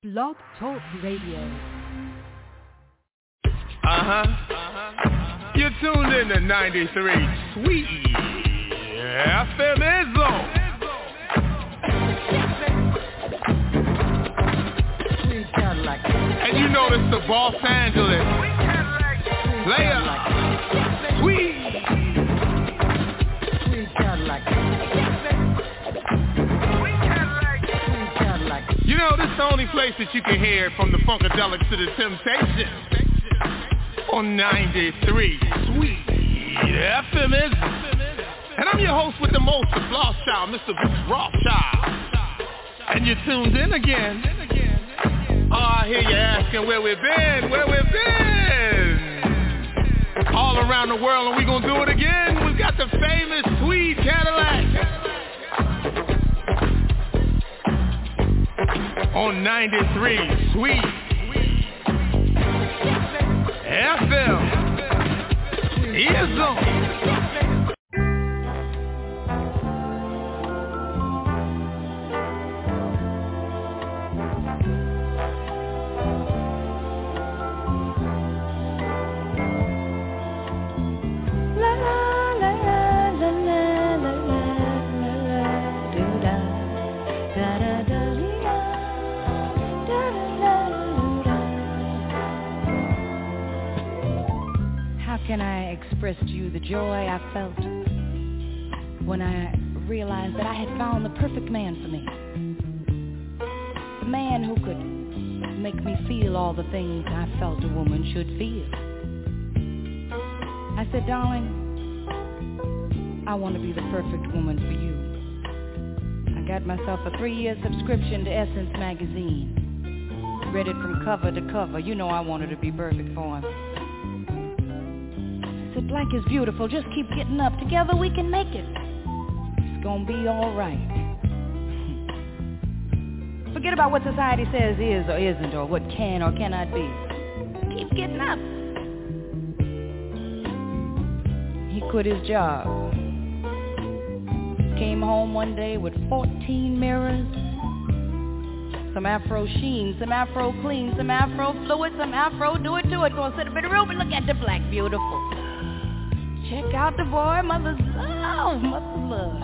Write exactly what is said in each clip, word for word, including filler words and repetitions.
Blog Talk Radio. Uh-huh. uh-huh. You're tuned in to ninety-three Sweet F M Izzo. And you know this the Los Angeles player. Sweet. You know, this is the only place that you can hear from the Funkadelics to the Temptations on ninety-three Sweet F M Izzo. And I'm your host with the most, the Floss Child, Mister Bruce Rothschild. And you're tuned in again. Oh, I hear you asking where we've been, where we've been. All around the world, and we're going to do it again. We've got the famous Tweed Cadillac on ninety-three Sweet F M Izzo. Can I express to you the joy I felt when I realized that I had found the perfect man for me? The man who could make me feel all the things I felt a woman should feel. I said, darling, I want to be the perfect woman for you. I got myself a three-year subscription to Essence magazine. Read it from cover to cover. You know I wanted to be perfect for him. Black is beautiful, just keep getting up. Together we can make it. It's gonna be alright. Forget about what society says is or isn't, or what can or cannot be. Keep getting up. He quit his job. Came home one day with fourteen mirrors, some Afro sheen, some Afro clean, some Afro fluid, some Afro do it to it. Gonna sit up in the room and look at the black beautiful. Check out the boy, mother's love, mother's love.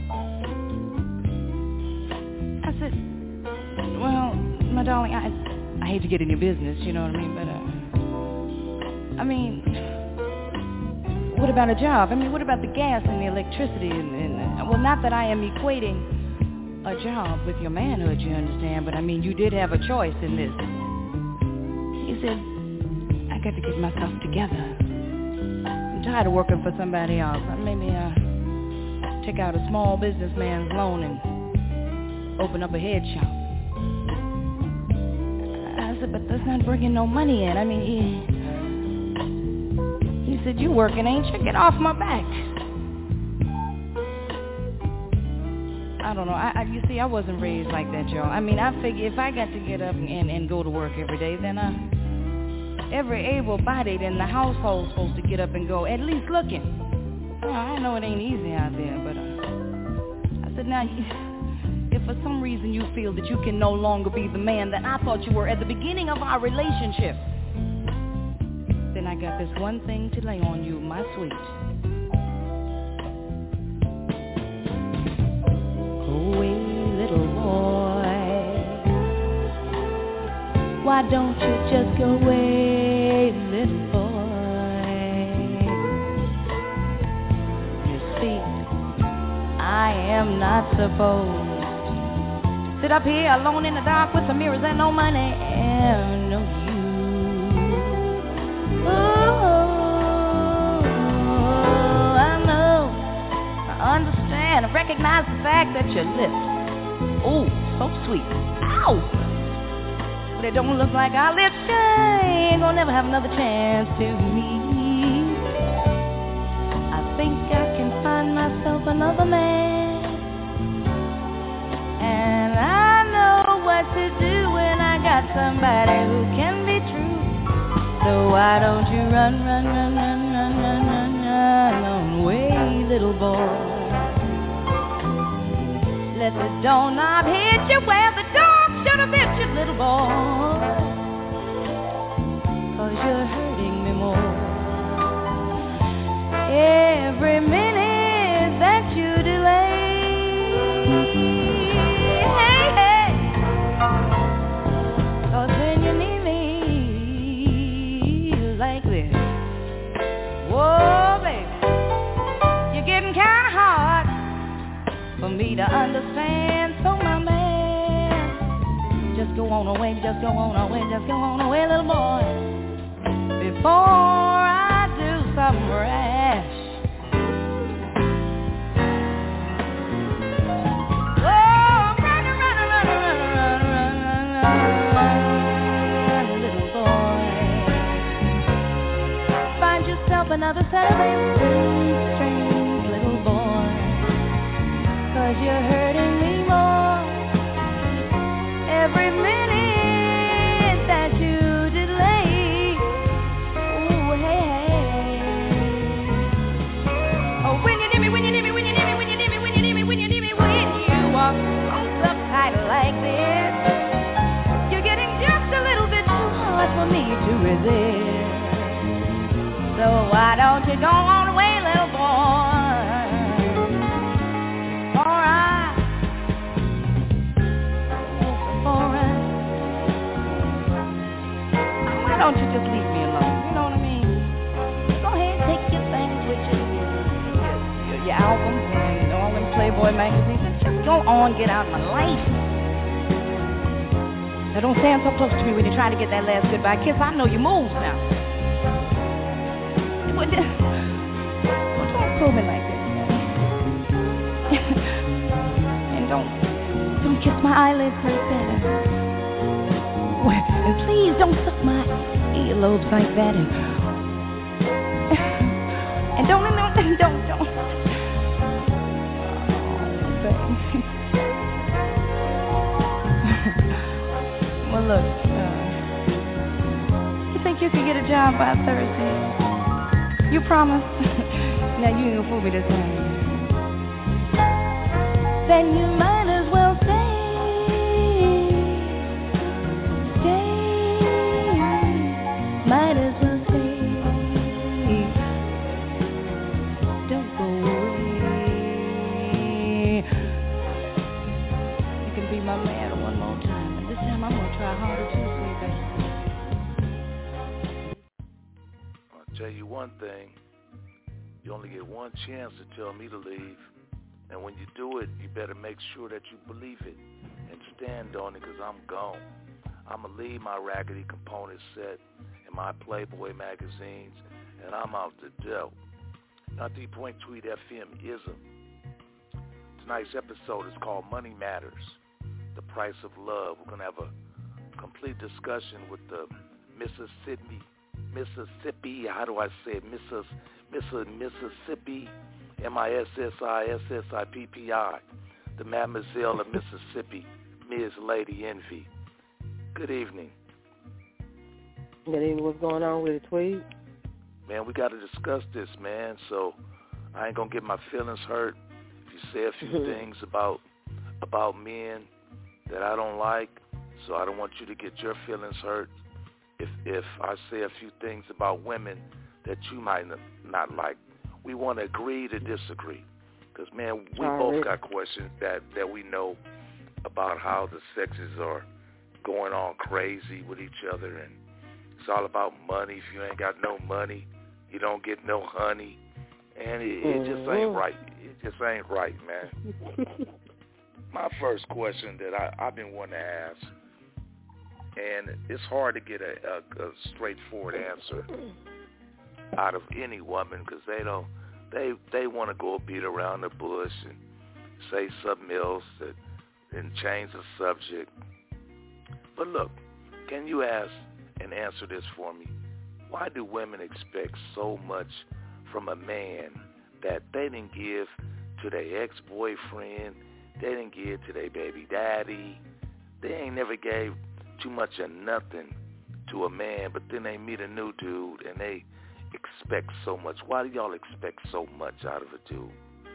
I said, well, my darling, I I hate to get in your business, you know what I mean, but, uh, I mean, what about a job? I mean, what about the gas and the electricity? And, and uh, well, not that I am equating a job with your manhood, you understand, but I mean, you did have a choice in this. He said, I got to get myself together. I'm tired of working for somebody else. Maybe uh, take out a small businessman's loan and open up a head shop. I said, but that's not bringing no money in. I mean, he, he said, you working, ain't you? Get off my back. I don't know. I, I, you see, I wasn't raised like that, y'all. I mean, I figure if I got to get up and, and go to work every day, then I... every able-bodied in the household supposed to get up and go, at least looking. Well, I know it ain't easy out there, but uh, I said, now, if for some reason you feel that you can no longer be the man that I thought you were at the beginning of our relationship, then I got this one thing to lay on you, my sweet. Go away, little boy. Why don't you just go away, little boy? You see, I am not supposed to sit up here alone in the dark with some mirrors and no money and no you. Oh, I know, I understand, I recognize the fact that your lips, oh, so sweet, ow! It don't look like our lips ain't gonna never have another chance to meet. I think I can find myself another man, and I know what to do when I got somebody who can be true. So why don't you run, run, run, run, run, run, run, run away, little boy. Let the doorknob hit you where the dog should have bit you, little boy. go on away, just go on away, just go on away, little boy. Before I do something rash. Oh, run, run, run, run, run, run, run, run, little boy. Find yourself another Saturday strange little boy. 'Cause you're hurting me more every minute that you delay. Ooh, hey, hey. Oh, when you need me, when you need me, when you need me, when you need me, when you need me, when you need me, when you walk up tight like this, you're getting just a little bit too hard for me to resist. So why don't you go on away, little boy? Why don't you just leave me alone? You know what I mean? Go ahead, take your things with you, your, your, your albums and all them Playboy magazines, and just go on, get out of my life. Now don't stand so close to me when you're trying to get that last goodbye kiss. I know your moves now. Well, just, well, don't pull me like this. And don't, don't kiss my eyelids like that. And please don't suck my earlobes like that. And, and don't, don't, don't, don't. Oh, baby. Well, look, uh, you think you could get a job by Thursday? You promise? Now, you ain't gonna fool me this time. Then you might as well stay. Might as well stay. Don't go away. You can be my man one more time, and this time I'm gonna try harder too, sweet baby. I'll tell you one thing. You only get one chance to tell me to leave, and when you do it, you better make sure that you believe it and stand on it, because I'm gone. I'm gonna leave my raggedy component set my Playboy magazines, and I'm out the door. ninety point three F M ism. Tonight's episode is called Money Matters, the Price of Love. We're going to have a complete discussion with the Mississippi, Mississippi, how do I say it, Missus, Missus, Mississippi, M I S S I S S I P P I, the Mademoiselle of Mississippi, Miz Lady Envy. Good evening. Good evening. What's going on with it, Tweed? Man, we got to discuss this, man. So I ain't gonna get my feelings hurt if you say a few things about about men that I don't like. So I don't want you to get your feelings hurt if if I say a few things about women that you might not like. We want to agree to disagree, because man, we All both right. got questions that that we know about how the sexes are going on crazy with each other, and it's all about money. If you ain't got no money, you don't get no honey. And it, it just ain't right. It just ain't right, man. My first question that I, I've been wanting to ask, and it's hard to get a, a, a straightforward answer out of any woman, because they don't, they they want to go beat around the bush and say something else that, and change the subject. But look, can you ask and answer this for me? Why do women expect so much from a man that they didn't give to their ex-boyfriend, they didn't give to their baby daddy, they ain't never gave too much of nothing to a man, but then they meet a new dude and they expect so much? Why do y'all expect so much out of a dude?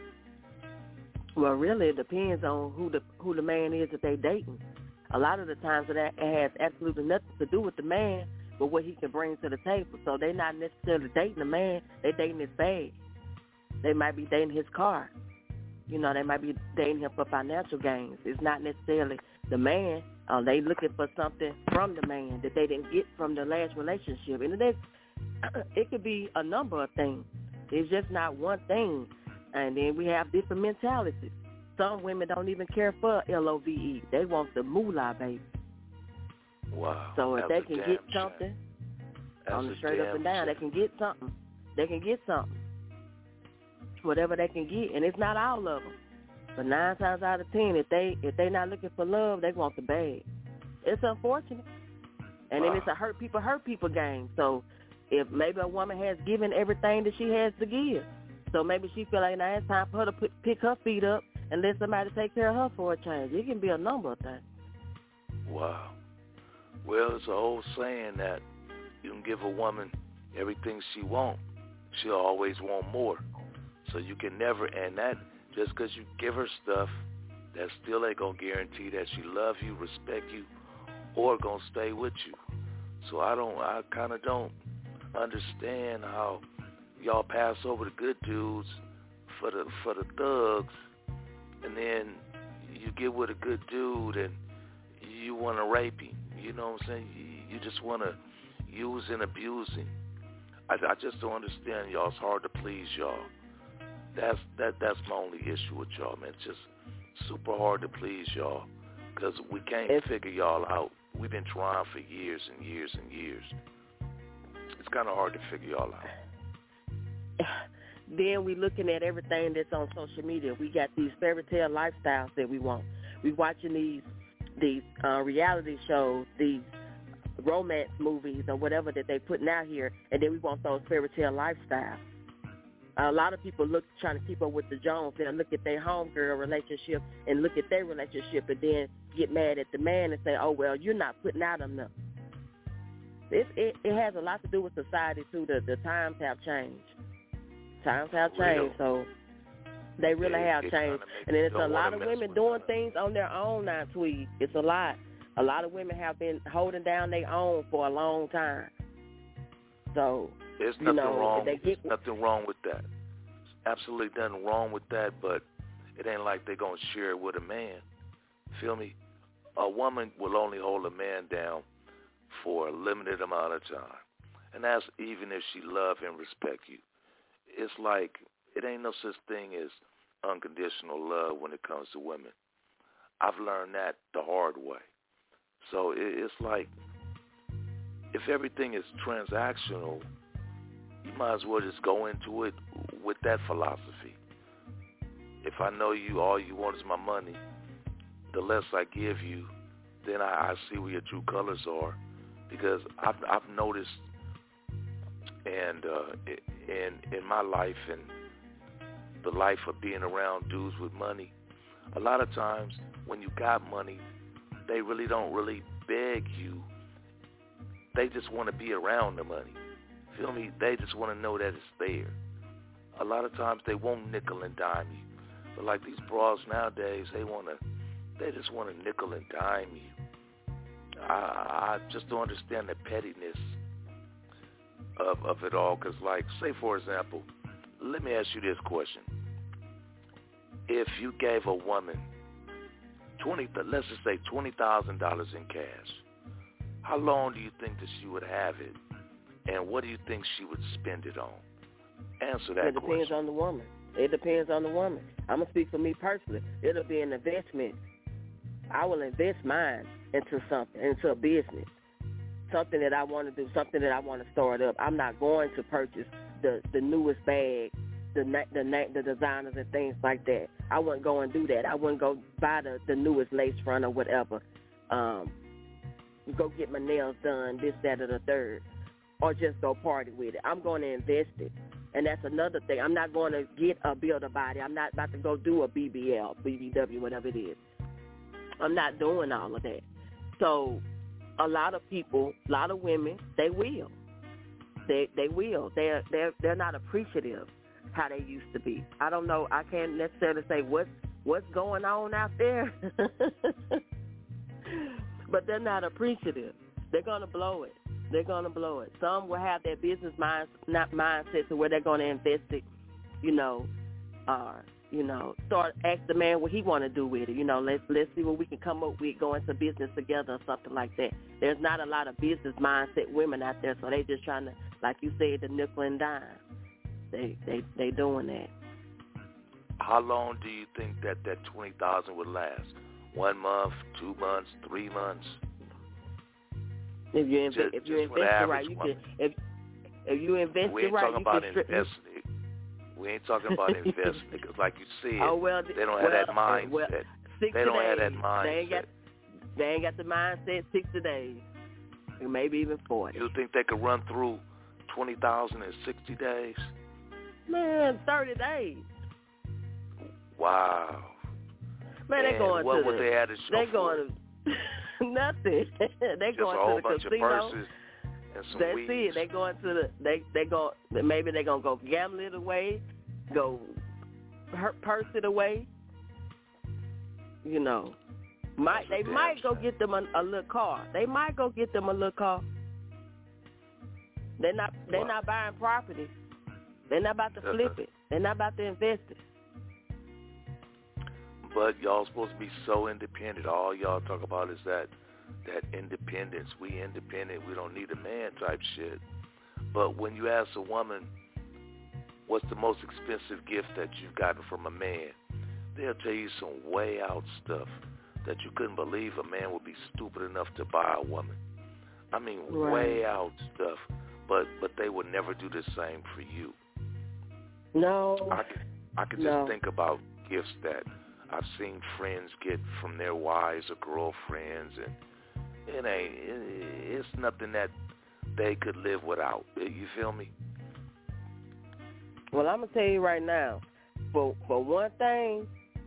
Well, really, it depends on who the who the man is that they dating. A lot of the times it has absolutely nothing to do with the man, but what he can bring to the table. So they're not necessarily dating the man, they're dating his bag. They might be dating his car. You know, they might be dating him for financial gains. It's not necessarily the man. Uh, they looking for something from the man that they didn't get from the last relationship. And it, it could be a number of things. It's just not one thing. And then we have different mentalities. Some women don't even care for L O V E. They want the moolah, baby. Wow. So if That's they can a get damn something That's on the a straight up and down, shame. they can get something. They can get something. Whatever they can get, and it's not all of them. But nine times out of ten, if they if they not looking for love, they want the bag. It's unfortunate, and Wow. then it's a hurt people hurt people game. So if maybe a woman has given everything that she has to give, so maybe she feel like now it's time for her to put, pick her feet up and let somebody take care of her for a change. It can be a number of things. Wow. Well, it's an old saying that you can give a woman everything she wants, she'll always want more. So you can never, and that just because you give her stuff, that still ain't going to guarantee that she love you, respect you, or going to stay with you. So I don't, I kind of don't understand how y'all pass over the good dudes for the for the thugs, and then you get with a good dude and you want to rape him. You know what I'm saying? You, you just want to use and abuse him. I, I just don't understand y'all. It's hard to please y'all. That's that. That's my only issue with y'all, man. It's just super hard to please y'all because we can't It's, figure y'all out. We've been trying for years and years and years. It's kind of hard to figure y'all out. Then we looking at everything that's on social media. We got these fairy tale lifestyles that we want. We watching these these uh, reality shows, these romance movies or whatever that they putting out here, and then we want those fairy tale lifestyles. A lot of people look trying to keep up with the Jones. They'll look at their homegirl relationship and look at their relationship and then get mad at the man and say, oh, well, you're not putting out enough. It, it, it has a lot to do with society, too. The, the times have changed. Times have changed, so they really Yeah, have it's changed. trying to make And then you it's a don't lot wanna of mess women with doing her. things on their own now, Tweed. It's a lot. A lot of women have been holding down their own for a long time. So, There's you nothing know, wrong. they get, There's nothing wrong with that. Absolutely nothing wrong with that, but it ain't like they're going to share it with a man. Feel me? A woman will only hold a man down for a limited amount of time. And that's even if she love and respect you. It's like it ain't no such thing as unconditional love when it comes to women. I've learned that the hard way. So it, it's like if everything is transactional, you might as well just go into it with that philosophy. If I know you, all you want is my money, the less I give you, then I, I see where your true colors are. Because I've, I've noticed, and uh, in in my life and the life of being around dudes with money, a lot of times when you got money, they really don't really beg you. They just want to be around the money. Feel me? They just want to know that it's there. A lot of times they won't nickel and dime you. But like these bras nowadays, they want to, they just want to nickel and dime you. I, I just don't understand the pettiness of, of it all. Because like, say for example, let me ask you this question. If you gave a woman twenty, let's just say twenty thousand dollars in cash, how long do you think that she would have it? And what do you think she would spend it on? Answer that question. It depends question. on the woman. It depends on the woman. I'm going to speak for me personally. It'll be an investment. I will invest mine into something, into a business, something that I want to do, something that I want to start up. I'm not going to purchase the, the newest bag, the, the the designers and things like that. I wouldn't go and do that. I wouldn't go buy the, the newest lace front or whatever. Um, go get my nails done, this, that, or the third, or just go party with it. I'm going to invest it. And that's another thing. I'm not going to get a build a body. I'm not about to go do a B B L, B B W, whatever it is. I'm not doing all of that. So a lot of people, a lot of women, they will. They they will. They're they're they're not appreciative how they used to be. I don't know. I can't necessarily say what's what's going on out there, but they're not appreciative. They're gonna blow it. They're gonna blow it. Some will have their business mind not mindset to where they're gonna invest it. You know, uh, you know, start ask the man what he want to do with it. You know, let's let's see what we can come up with, go into business together or something like that. There's not a lot of business mindset women out there, so they just trying to, like you said, the nickel and dime. They they they doing that. How long do you think that that twenty thousand would last? One month, two months, three months? If you invest, just, if you just invest it right, you woman. can. If if you invest we ain't it right, talking you about can strip. investing. We ain't talking about investing because, like you said, oh, well, they don't well, have that mindset. Well, they don't days. have that mindset. They ain't got. They ain't got the mindset. Sixty days, maybe even forty. You think they could run through twenty thousand in sixty days? Man, thirty days. Wow. Man, they going what to would the, they add to show They for going to nothing. they Just going a whole to the bunch casino. Of purses and some That's weeds. it. They going to the. They they go. Maybe they gonna go gambling away, go purse it away. You know, might That's they might go sad. get them a, a little car. They might go get them a little car. They're not. They're Wow. not buying property. They're not about to flip it. They're not about to invest it. But y'all supposed to be so independent. All y'all talk about is that that independence. We independent. We don't need a man type shit. But when you ask a woman, what's the most expensive gift that you've gotten from a man, they'll tell you some way out stuff that you couldn't believe a man would be stupid enough to buy a woman. I mean, right. way out stuff. But but they would never do the same for you. No. I can I can no. just think about gifts that I've seen friends get from their wives or girlfriends, and it ain't. It, it's nothing that they could live without. You feel me? Well, I'm gonna tell you right now. For for one thing,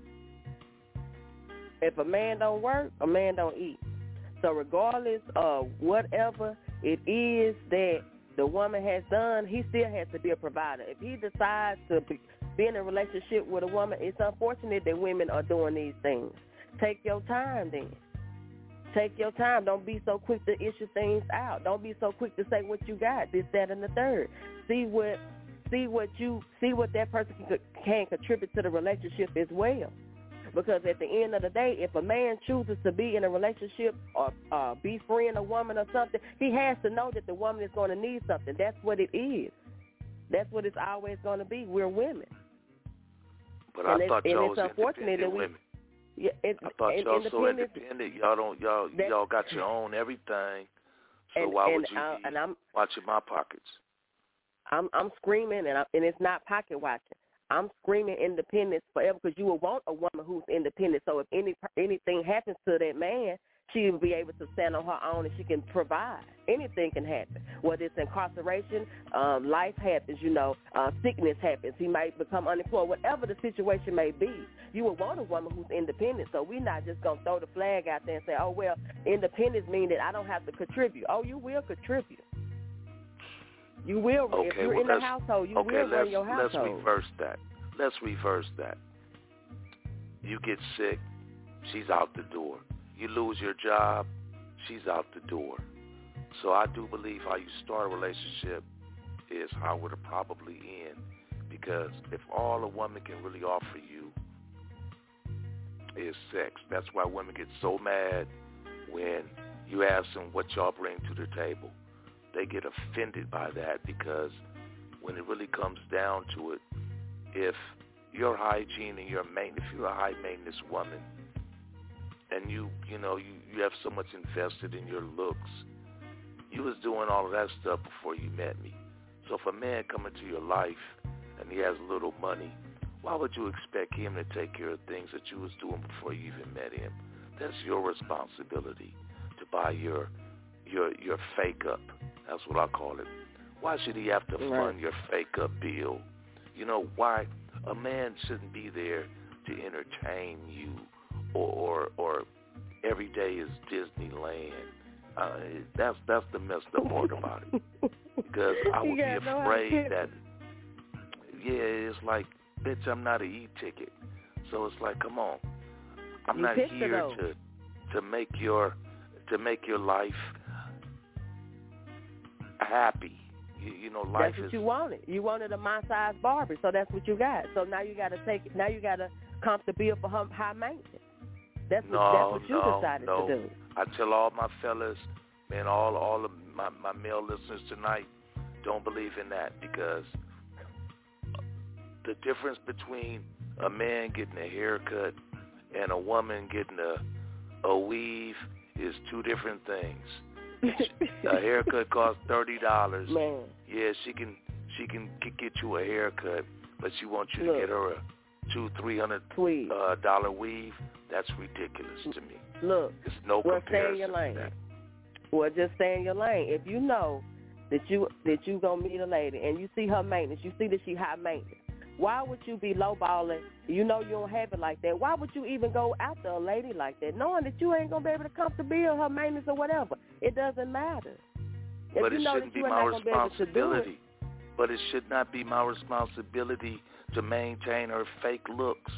if a man don't work, a man don't eat. So regardless of whatever it is that the woman has done, he still has to be a provider. If he decides to be, be in a relationship with a woman, it's unfortunate that women are doing these things. Take your time then. Take your time. Don't be so quick to issue things out. Don't be so quick to say what you got, this, that, and the third. See what see what you see what that person can, can contribute to the relationship as well. Because at the end of the day, if a man chooses to be in a relationship or uh, befriend a woman or something, he has to know that the woman is going to need something. That's what it is. That's what it's always going to be. We're women. But and I thought y'all was independent that we, women. Yeah, it, I thought and, y'all so independent. Y'all don't y'all that, y'all got your own everything. So and, why and, would you uh, be and I'm, watching my pockets? I'm I'm screaming, and I, and it's not pocket watching. I'm screaming independence forever because you will want a woman who's independent. So if any anything happens to that man, she will be able to stand on her own and she can provide. Anything can happen, whether it's incarceration, um, life happens, you know, uh, sickness happens. He might become unemployed. Whatever the situation may be, you will want a woman who's independent. So we're not just going to throw the flag out there and say, oh, well, independence means that I don't have to contribute. Oh, you will contribute. You will. Okay, if you're well, in the household, you okay, will run your let's household. reverse that. Let's reverse that. You get sick, she's out the door. You lose your job, she's out the door. So I do believe how you start a relationship is how it'll probably end. Because if all a woman can really offer you is sex, that's why women get so mad when you ask them what y'all bring to the table. They get offended by that because when it really comes down to it, if your hygiene and your maintenance, if you're a high maintenance woman and you, you know, you, you have so much invested in your looks, you was doing all of that stuff before you met me. So if a man come into your life and he has little money, why would you expect him to take care of things that you was doing before you even met him? That's your responsibility to buy your your your fake up. That's what I call it. Why should he have to fund right. your fake up bill? You know, why a man shouldn't be there to entertain you or or, or every day is Disneyland. Uh, that's that's the messed up part about it. Because I would be afraid that, yeah, it's like, bitch, I'm not an e-ticket. So it's like, come on. I'm you not here to to make your to make your life happy. You, you know, life that's what is. you wanted. You wanted a my-size Barbie, so that's what you got. So now you got to take. Now you got to comp the bill for high maintenance. That's what, no, that's what you no, decided no. to do. I tell all my fellas, man, all all of my, my male listeners tonight, don't believe in that, because the difference between a man getting a haircut and a woman getting a a weave is two different things. A haircut costs thirty dollars. Man. Yeah, she can she can get you a haircut, but she wants you Look. to get her a two, three hundred uh, dollar weave. That's ridiculous to me. Look, it's no well, comparison. Stay in your lane. To that. Well, just stay in your lane. If you know that you that you gonna meet a lady and you see her maintenance, you see that she high maintenance. Why would you be lowballing? You know you don't have it like that. Why would you even go after a lady like that, knowing that you ain't gonna be able to come to bill her maintenance or whatever? It doesn't matter. If but you it know shouldn't that you be are my not gonna be able to do responsibility. it, But it should not be my responsibility to maintain her fake looks.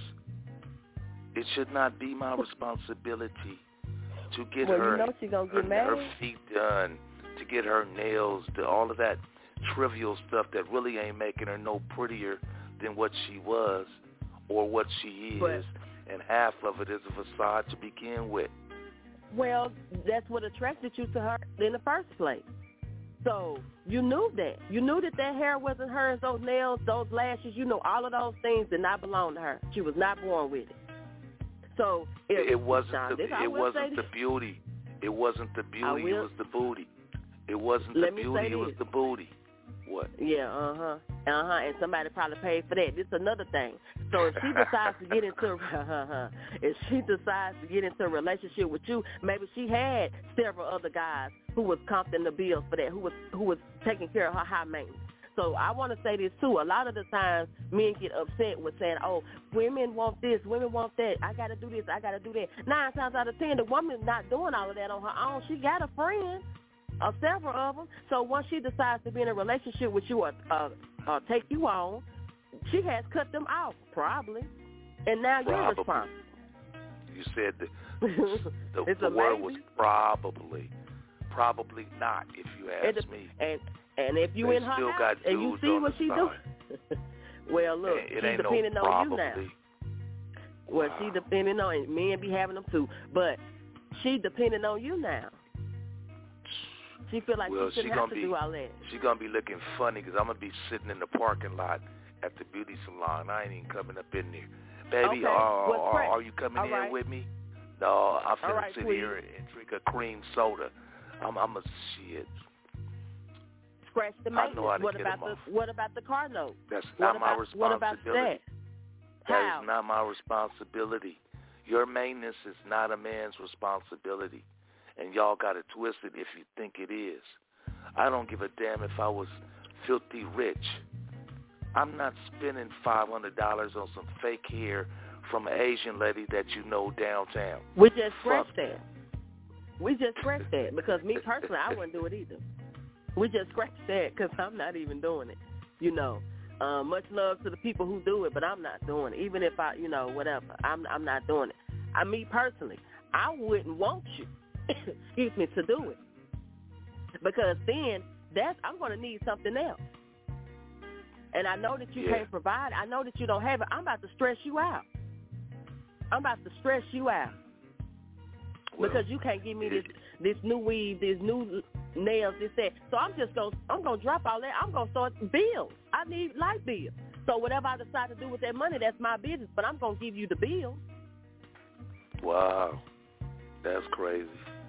It should not be my responsibility to get well, her, you know she gonna her, get mad. her feet done, to get her nails, to all of that trivial stuff that really ain't making her no prettier than what she was or what she is. But, and half of it is a facade to begin with. Well, that's what attracted you to her in the first place. So you knew that. You knew that that hair wasn't hers, those nails, those lashes. You know, all of those things did not belong to her. She was not born with it. So if, it wasn't John, the, it wasn't the beauty. It wasn't the beauty. It was the booty. It wasn't the beauty. It was the booty. What? Yeah, uh huh, uh huh. And somebody probably paid for that. This is another thing. So if she decides to get into, if she decides to get into a relationship with you, maybe she had several other guys who was comping the bills for that, who was who was taking care of her high maintenance. So I want to say this too. A lot of the times, men get upset with saying, "Oh, women want this, women want that. I got to do this, I got to do that." Nine times out of ten, the woman's not doing all of that on her own. She got a friend. Or several of them. So once she decides to be in a relationship with you or, uh, or take you on, she has cut them off, probably. And now probably. You're responsible. You said the, the, it's the word amazing. was probably. Probably not, if you ask and, me. And and if you they in her still house got and you see what she do, well, look, it, it she's ain't depending no on probably. you now. Well, wow. she depending on, and men be having them too, but she depending on you now. She feel like well, she shouldn't she have to be, do all that. She gonna be looking funny because I'm gonna be sitting in the parking lot at the beauty salon. I ain't even coming up in there, baby. Okay. Are, well, are, are you coming all in right. with me? No, I'm finna right, sit please. here and drink a cream soda. I'm, I'm a shit. Scratch the maintenance. I know how to what get about them the off. what about the car note? That's what not about, my responsibility. What about that? That How? is not my responsibility. Your maintenance is not a man's responsibility. And y'all got it twisted if you think it is. I don't give a damn if I was filthy rich. I'm not spending five hundred dollars on some fake hair from an Asian lady that you know downtown. We just scratched Fuck. that. We just scratched that because me personally, I wouldn't do it either. We just scratched that because I'm not even doing it, you know. Uh, much love to the people who do it, but I'm not doing it. Even if I, you know, whatever, I'm I'm not doing it. I, me personally, I wouldn't want you, excuse me, to do it because then that's I'm going to need something else. And I know that you yeah. can't provide. I know that you don't have it. I'm about to stress you out. I'm about to stress you out well, because you can't give me this this new weave, this new nails, this that. So I'm just gonna I'm gonna drop all that. I'm gonna start bills. I need light bills. So whatever I decide to do with that money, that's my business. But I'm gonna give you the bills. Wow, that's crazy.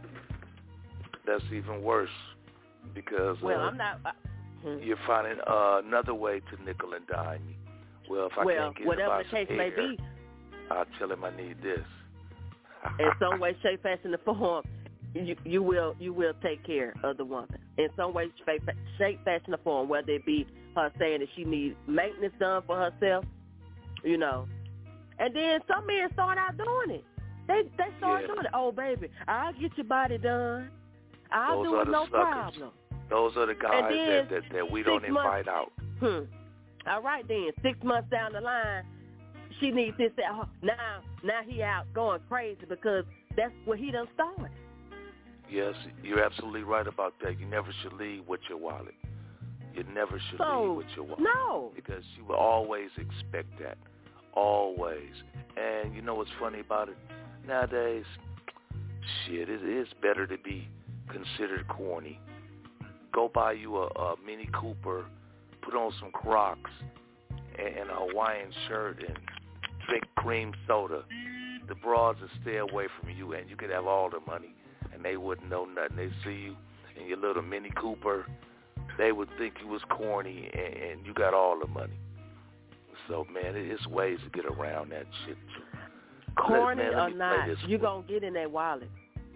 That's even worse because well, uh, I'm not. Uh, you're finding uh, another way to nickel and dime me. Well, if I well, can't get whatever about the case some may hair, be, I'll tell him I need this. in some way, shape, fashion, or form, you, you will you will take care of the woman in some way, shape, shape, fashion, or form. Whether it be her saying that she needs maintenance done for herself, you know, and then some men start out doing it. They they start yeah. doing it. Oh, baby, I'll get your body done. I'll Those do are it the no suckers. problem. Those are the guys that, that, that we don't invite months, out. Hmm. All right then. Six months down the line, she needs this. That. Oh, now, now he out going crazy because that's where he done started. Yes, you're absolutely right about that. You never should lead with your wallet. You never should so, lead with your wallet. No. Because she will always expect that. Always. And you know what's funny about it? Nowadays, shit, it is better to be considered corny. Go buy you a, a Mini Cooper, put on some Crocs and, and a Hawaiian shirt and drink cream soda. The broads will stay away from you and you could have all the money and they wouldn't know nothing. They see you in your little Mini Cooper, they would think you was corny and, and you got all the money. So, man, it's ways to get around that shit. Corny man, or not, you going to get in that wallet.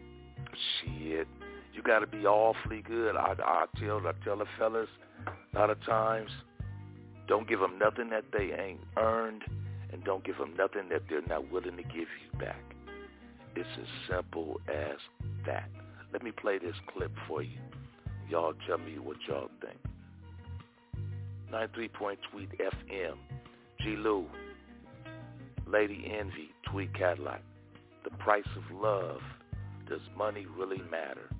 Shit. You got to be awfully good. I, I, tell, I tell the fellas a lot of times, don't give them nothing that they ain't earned, and don't give them nothing that they're not willing to give you back. It's as simple as that. Let me play this clip for you. Y'all tell me what y'all think. ninety-three point Tweet F M. G. Lou. Lady Envy. Tweet Cadillac. The price of love. Does money really matter?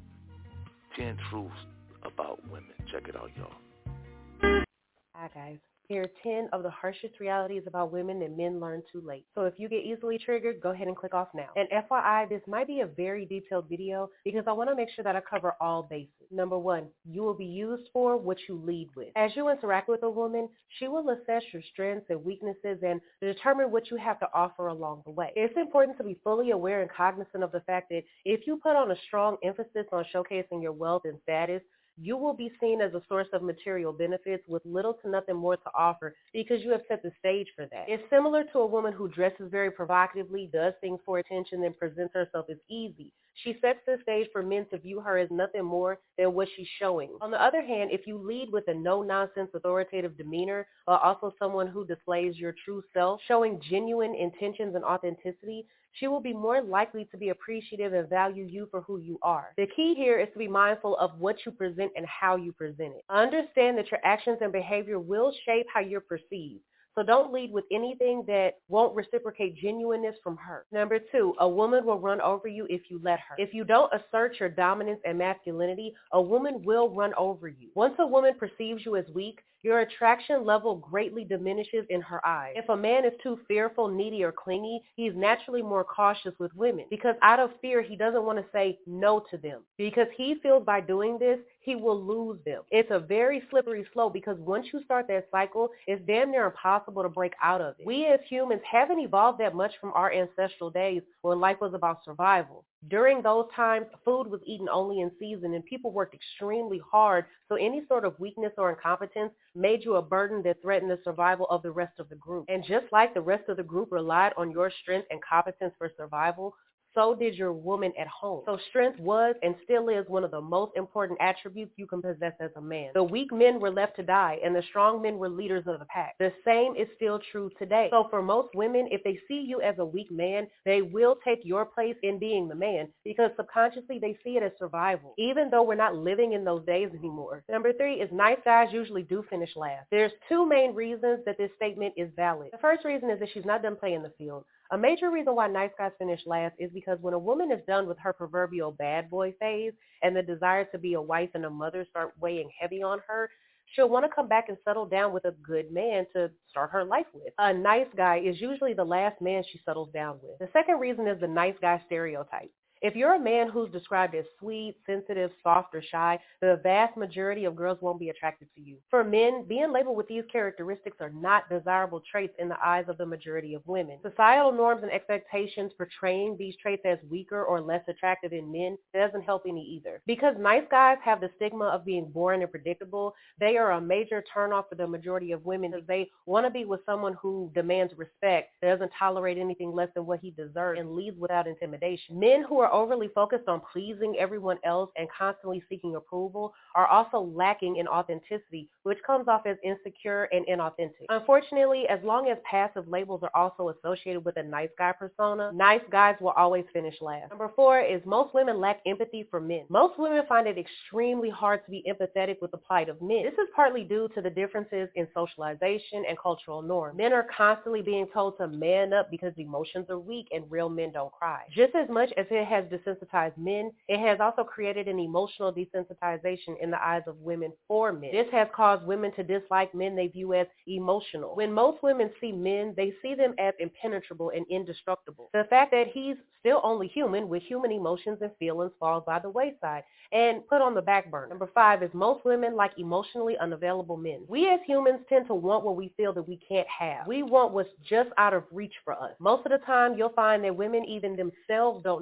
Ten truths about women. Check it out, y'all. Hi, guys. Here are ten of the harshest realities about women that men learn too late. So if you get easily triggered, go ahead and click off now. And F Y I, this might be a very detailed video because I want to make sure that I cover all bases. Number one, you will be used for what you lead with. As you interact with a woman, she will assess your strengths and weaknesses and determine what you have to offer along the way. It's important to be fully aware and cognizant of the fact that if you put on a strong emphasis on showcasing your wealth and status, you will be seen as a source of material benefits with little to nothing more to offer because you have set the stage for that. It's similar to a woman who dresses very provocatively, does things for attention, and presents herself as easy. She sets the stage for men to view her as nothing more than what she's showing. On the other hand, if you lead with a no-nonsense authoritative demeanor, while also someone who displays your true self, showing genuine intentions and authenticity, she will be more likely to be appreciative and value you for who you are. The key here is to be mindful of what you present and how you present it. Understand that your actions and behavior will shape how you're perceived. So don't lead with anything that won't reciprocate genuineness from her. Number two, a woman will run over you if you let her. If you don't assert your dominance and masculinity, a woman will run over you. Once a woman perceives you as weak, your attraction level greatly diminishes in her eyes. If a man is too fearful, needy, or clingy, he's naturally more cautious with women because out of fear, he doesn't want to say no to them because he feels by doing this, he will lose them. It's a very slippery slope because once you start that cycle, it's damn near impossible to break out of it. We as humans haven't evolved that much from our ancestral days when life was about survival. During those times, food was eaten only in season and people worked extremely hard, so any sort of weakness or incompetence made you a burden that threatened the survival of the rest of the group. And just like the rest of the group relied on your strength and competence for survival, so did your woman at home. So strength was and still is one of the most important attributes you can possess as a man. The weak men were left to die, and the strong men were leaders of the pack. The same is still true today. So for most women, if they see you as a weak man, they will take your place in being the man because subconsciously they see it as survival, even though we're not living in those days anymore. Number three is nice guys usually do finish last. There's two main reasons that this statement is valid. The first reason is that she's not done playing the field. A major reason why nice guys finish last is because when a woman is done with her proverbial bad boy phase and the desire to be a wife and a mother start weighing heavy on her, she'll want to come back and settle down with a good man to start her life with. A nice guy is usually the last man she settles down with. The second reason is the nice guy stereotype. If you're a man who's described as sweet, sensitive, soft, or shy, the vast majority of girls won't be attracted to you. For men, being labeled with these characteristics are not desirable traits in the eyes of the majority of women. Societal norms and expectations portraying these traits as weaker or less attractive in men doesn't help any either. Because nice guys have the stigma of being boring and predictable, they are a major turnoff for the majority of women because they want to be with someone who demands respect, doesn't tolerate anything less than what he deserves, and leads without intimidation. Men who are overly focused on pleasing everyone else and constantly seeking approval are also lacking in authenticity, which comes off as insecure and inauthentic. Unfortunately, as long as passive labels are also associated with a nice guy persona, nice guys will always finish last. Number four is most women lack empathy for men. Most women find it extremely hard to be empathetic with the plight of men. This is partly due to the differences in socialization and cultural norms. Men are constantly being told to man up because emotions are weak and real men don't cry. Just as much as it has has desensitized men, it has also created an emotional desensitization in the eyes of women for men. This has caused women to dislike men they view as emotional. When most women see men, they see them as impenetrable and indestructible. The fact that he's still only human with human emotions and feelings falls by the wayside and put on the back burner. Number five is most women like emotionally unavailable men. We as humans tend to want what we feel that we can't have. We want what's just out of reach for us. Most of the time, you'll find that women even themselves don't know why they're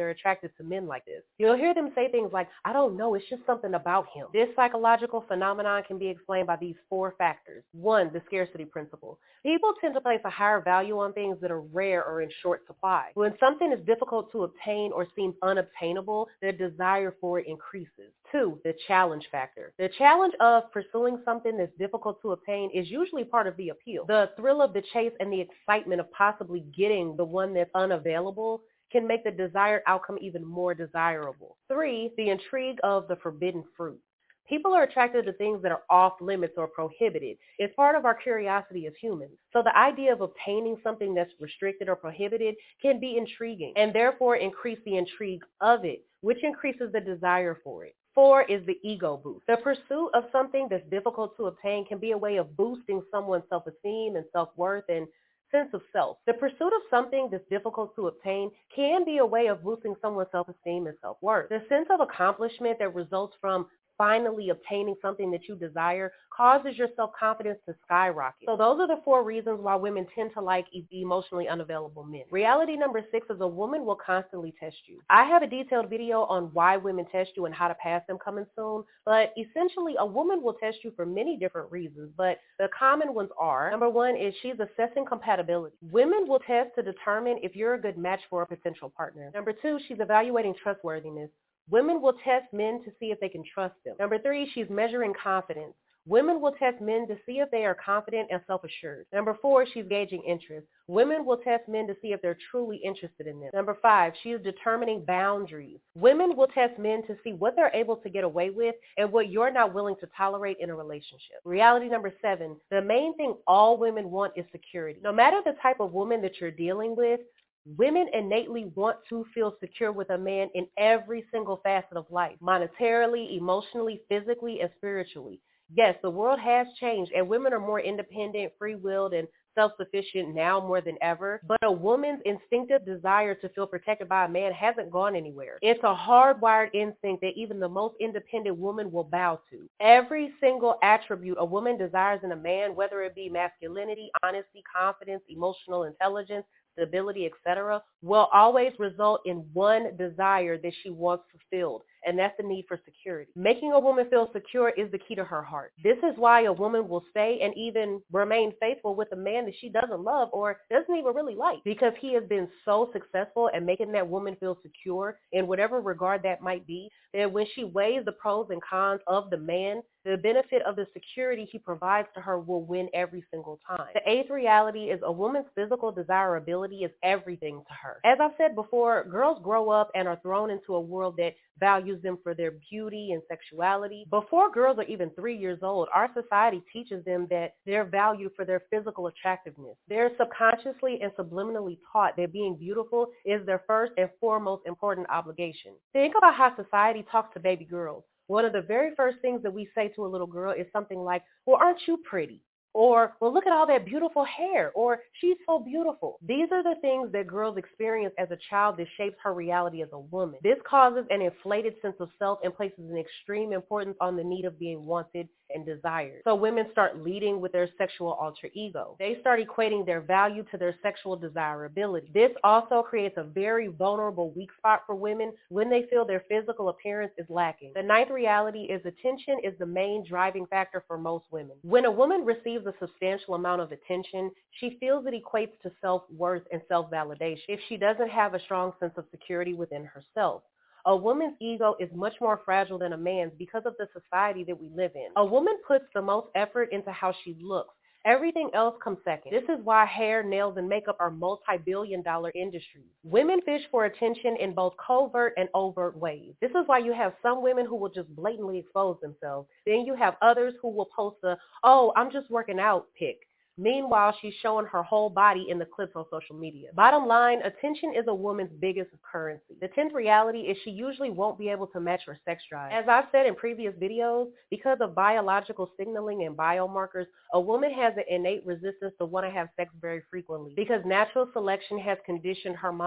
they're attracted to men like this. You'll hear them say things like, I don't know, it's just something about him. This psychological phenomenon can be explained by these four factors. One, the scarcity principle. People tend to place a higher value on things that are rare or in short supply. When something is difficult to obtain or seems unobtainable, their desire for it increases. Two, the challenge factor. The challenge of pursuing something that's difficult to obtain is usually part of the appeal. The thrill of the chase and the excitement of possibly getting the one that's unavailable can make the desired outcome even more desirable. Three, the intrigue of the forbidden fruit. People are attracted to things that are off limits or prohibited. It's part of our curiosity as humans. So the idea of obtaining something that's restricted or prohibited can be intriguing and therefore increase the intrigue of it, which increases the desire for it. Four is the ego boost. The pursuit of something that's difficult to obtain can be a way of boosting someone's self-esteem and self-worth and sense of self. The pursuit of something that's difficult to obtain can be a way of boosting someone's self-esteem and self-worth. The sense of accomplishment that results from finally obtaining something that you desire causes your self-confidence to skyrocket. So those are the four reasons why women tend to like emotionally unavailable men. Reality number six is a woman will constantly test you. I have a detailed video on why women test you and how to pass them coming soon, but essentially a woman will test you for many different reasons, but the common ones are, number one is she's assessing compatibility. Women will test to determine if you're a good match for a potential partner. Number two, she's evaluating trustworthiness. Women will test men to see if they can trust them. Number three, she's measuring confidence. Women will test men to see if they are confident and self-assured. Number four, she's gauging interest. Women will test men to see if they're truly interested in them. Number five, she is determining boundaries. Women will test men to see what they're able to get away with and what you're not willing to tolerate in a relationship. Reality number seven, the main thing all women want is security. No matter the type of woman that you're dealing with, women innately want to feel secure with a man in every single facet of life, monetarily, emotionally, physically, and spiritually. Yes, the world has changed, and women are more independent, free-willed, and self-sufficient now more than ever, but a woman's instinctive desire to feel protected by a man hasn't gone anywhere. It's a hardwired instinct that even the most independent woman will bow to. Every single attribute a woman desires in a man, whether it be masculinity, honesty, confidence, emotional intelligence, stability, et cetera, will always result in one desire that she wants fulfilled, and that's the need for security. Making a woman feel secure is the key to her heart. This is why a woman will stay and even remain faithful with a man that she doesn't love or doesn't even really like, because he has been so successful at making that woman feel secure in whatever regard that might be, that when she weighs the pros and cons of the man, the benefit of the security he provides to her will win every single time. The eighth reality is a woman's physical desirability is everything to her. As I've said before, girls grow up and are thrown into a world that values them for their beauty and sexuality. Before girls are even three years old, our society teaches them that they're valued for their physical attractiveness. They're subconsciously and subliminally taught that being beautiful is their first and foremost important obligation. Think about how society talks to baby girls. One of the very first things that we say to a little girl is something like, well, aren't you pretty? Or, well, look at all that beautiful hair. Or, she's so beautiful. These are the things that girls experience as a child that shapes her reality as a woman. This causes an inflated sense of self and places an extreme importance on the need of being wanted and desired. So women start leading with their sexual alter ego. They start equating their value to their sexual desirability. This also creates a very vulnerable weak spot for women when they feel their physical appearance is lacking. The ninth reality is attention is the main driving factor for most women. When a woman receives a substantial amount of attention, she feels it equates to self-worth and self-validation if she doesn't have a strong sense of security within herself. A woman's ego is much more fragile than a man's because of the society that we live in. A woman puts the most effort into how she looks. Everything else comes second. This is why hair, nails, and makeup are multi-billion dollar industries. Women fish for attention in both covert and overt ways. This is why you have some women who will just blatantly expose themselves. Then you have others who will post a, oh, I'm just working out pic. Meanwhile, she's showing her whole body in the clips on social media. Bottom line, attention is a woman's biggest currency. The tenth reality is she usually won't be able to match her sex drive. As I've said in previous videos, because of biological signaling and biomarkers, a woman has an innate resistance to want to have sex very frequently because natural selection has conditioned her mind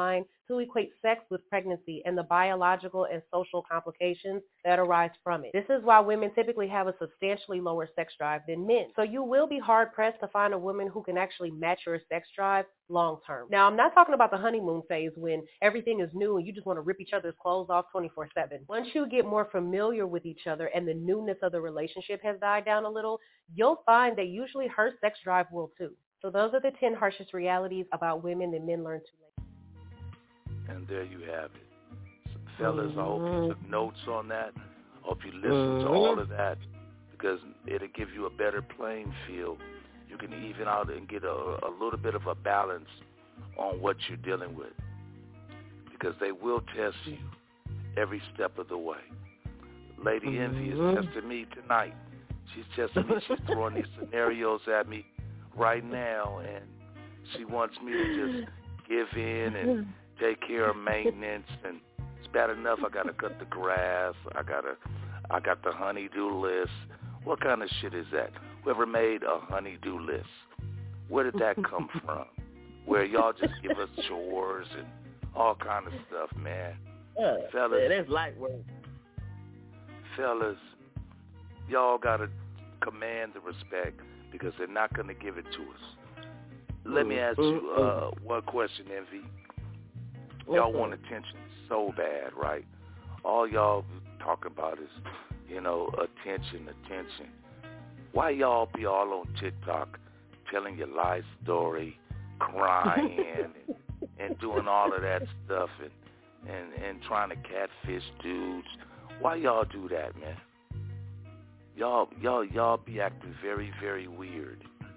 to equate sex with pregnancy and the biological and social complications that arise from it. This is why women typically have a substantially lower sex drive than men. So you will be hard-pressed to find a woman who can actually match your sex drive long-term. Now, I'm not talking about the honeymoon phase when everything is new and you just want to rip each other's clothes off twenty-four seven. Once you get more familiar with each other and the newness of the relationship has died down a little, you'll find that usually her sex drive will too. So those are the ten harshest realities about women that men learn too late. And there you have it. So, fellas, mm-hmm. I hope you took notes on that. I hope you listened mm-hmm. to all of that because it'll give you a better playing field. You can even out and get a, a little bit of a balance on what you're dealing with because they will test you every step of the way. Lady mm-hmm. Envy is testing me tonight. She's testing me. She's throwing these scenarios at me right now, and she wants me to just give in and take care of maintenance. And it's bad enough I gotta cut the grass. I gotta, I got the honey-do list. What kind of shit is that? Whoever made a honey-do list, where did that come from? Where y'all just give us chores and all kind of stuff, man. Yeah, fellas, yeah, that's light work. Fellas, y'all gotta command the respect because they're not gonna give it to us. Let me ask you uh, one question, Envy. Y'all want attention so bad, right? All y'all talk about is, you know, attention, attention. Why y'all be all on TikTok telling your life story, crying, and, and doing all of that stuff, and, and, and trying to catfish dudes? Why y'all do that, man? Y'all, y'all, y'all be acting very, very weird.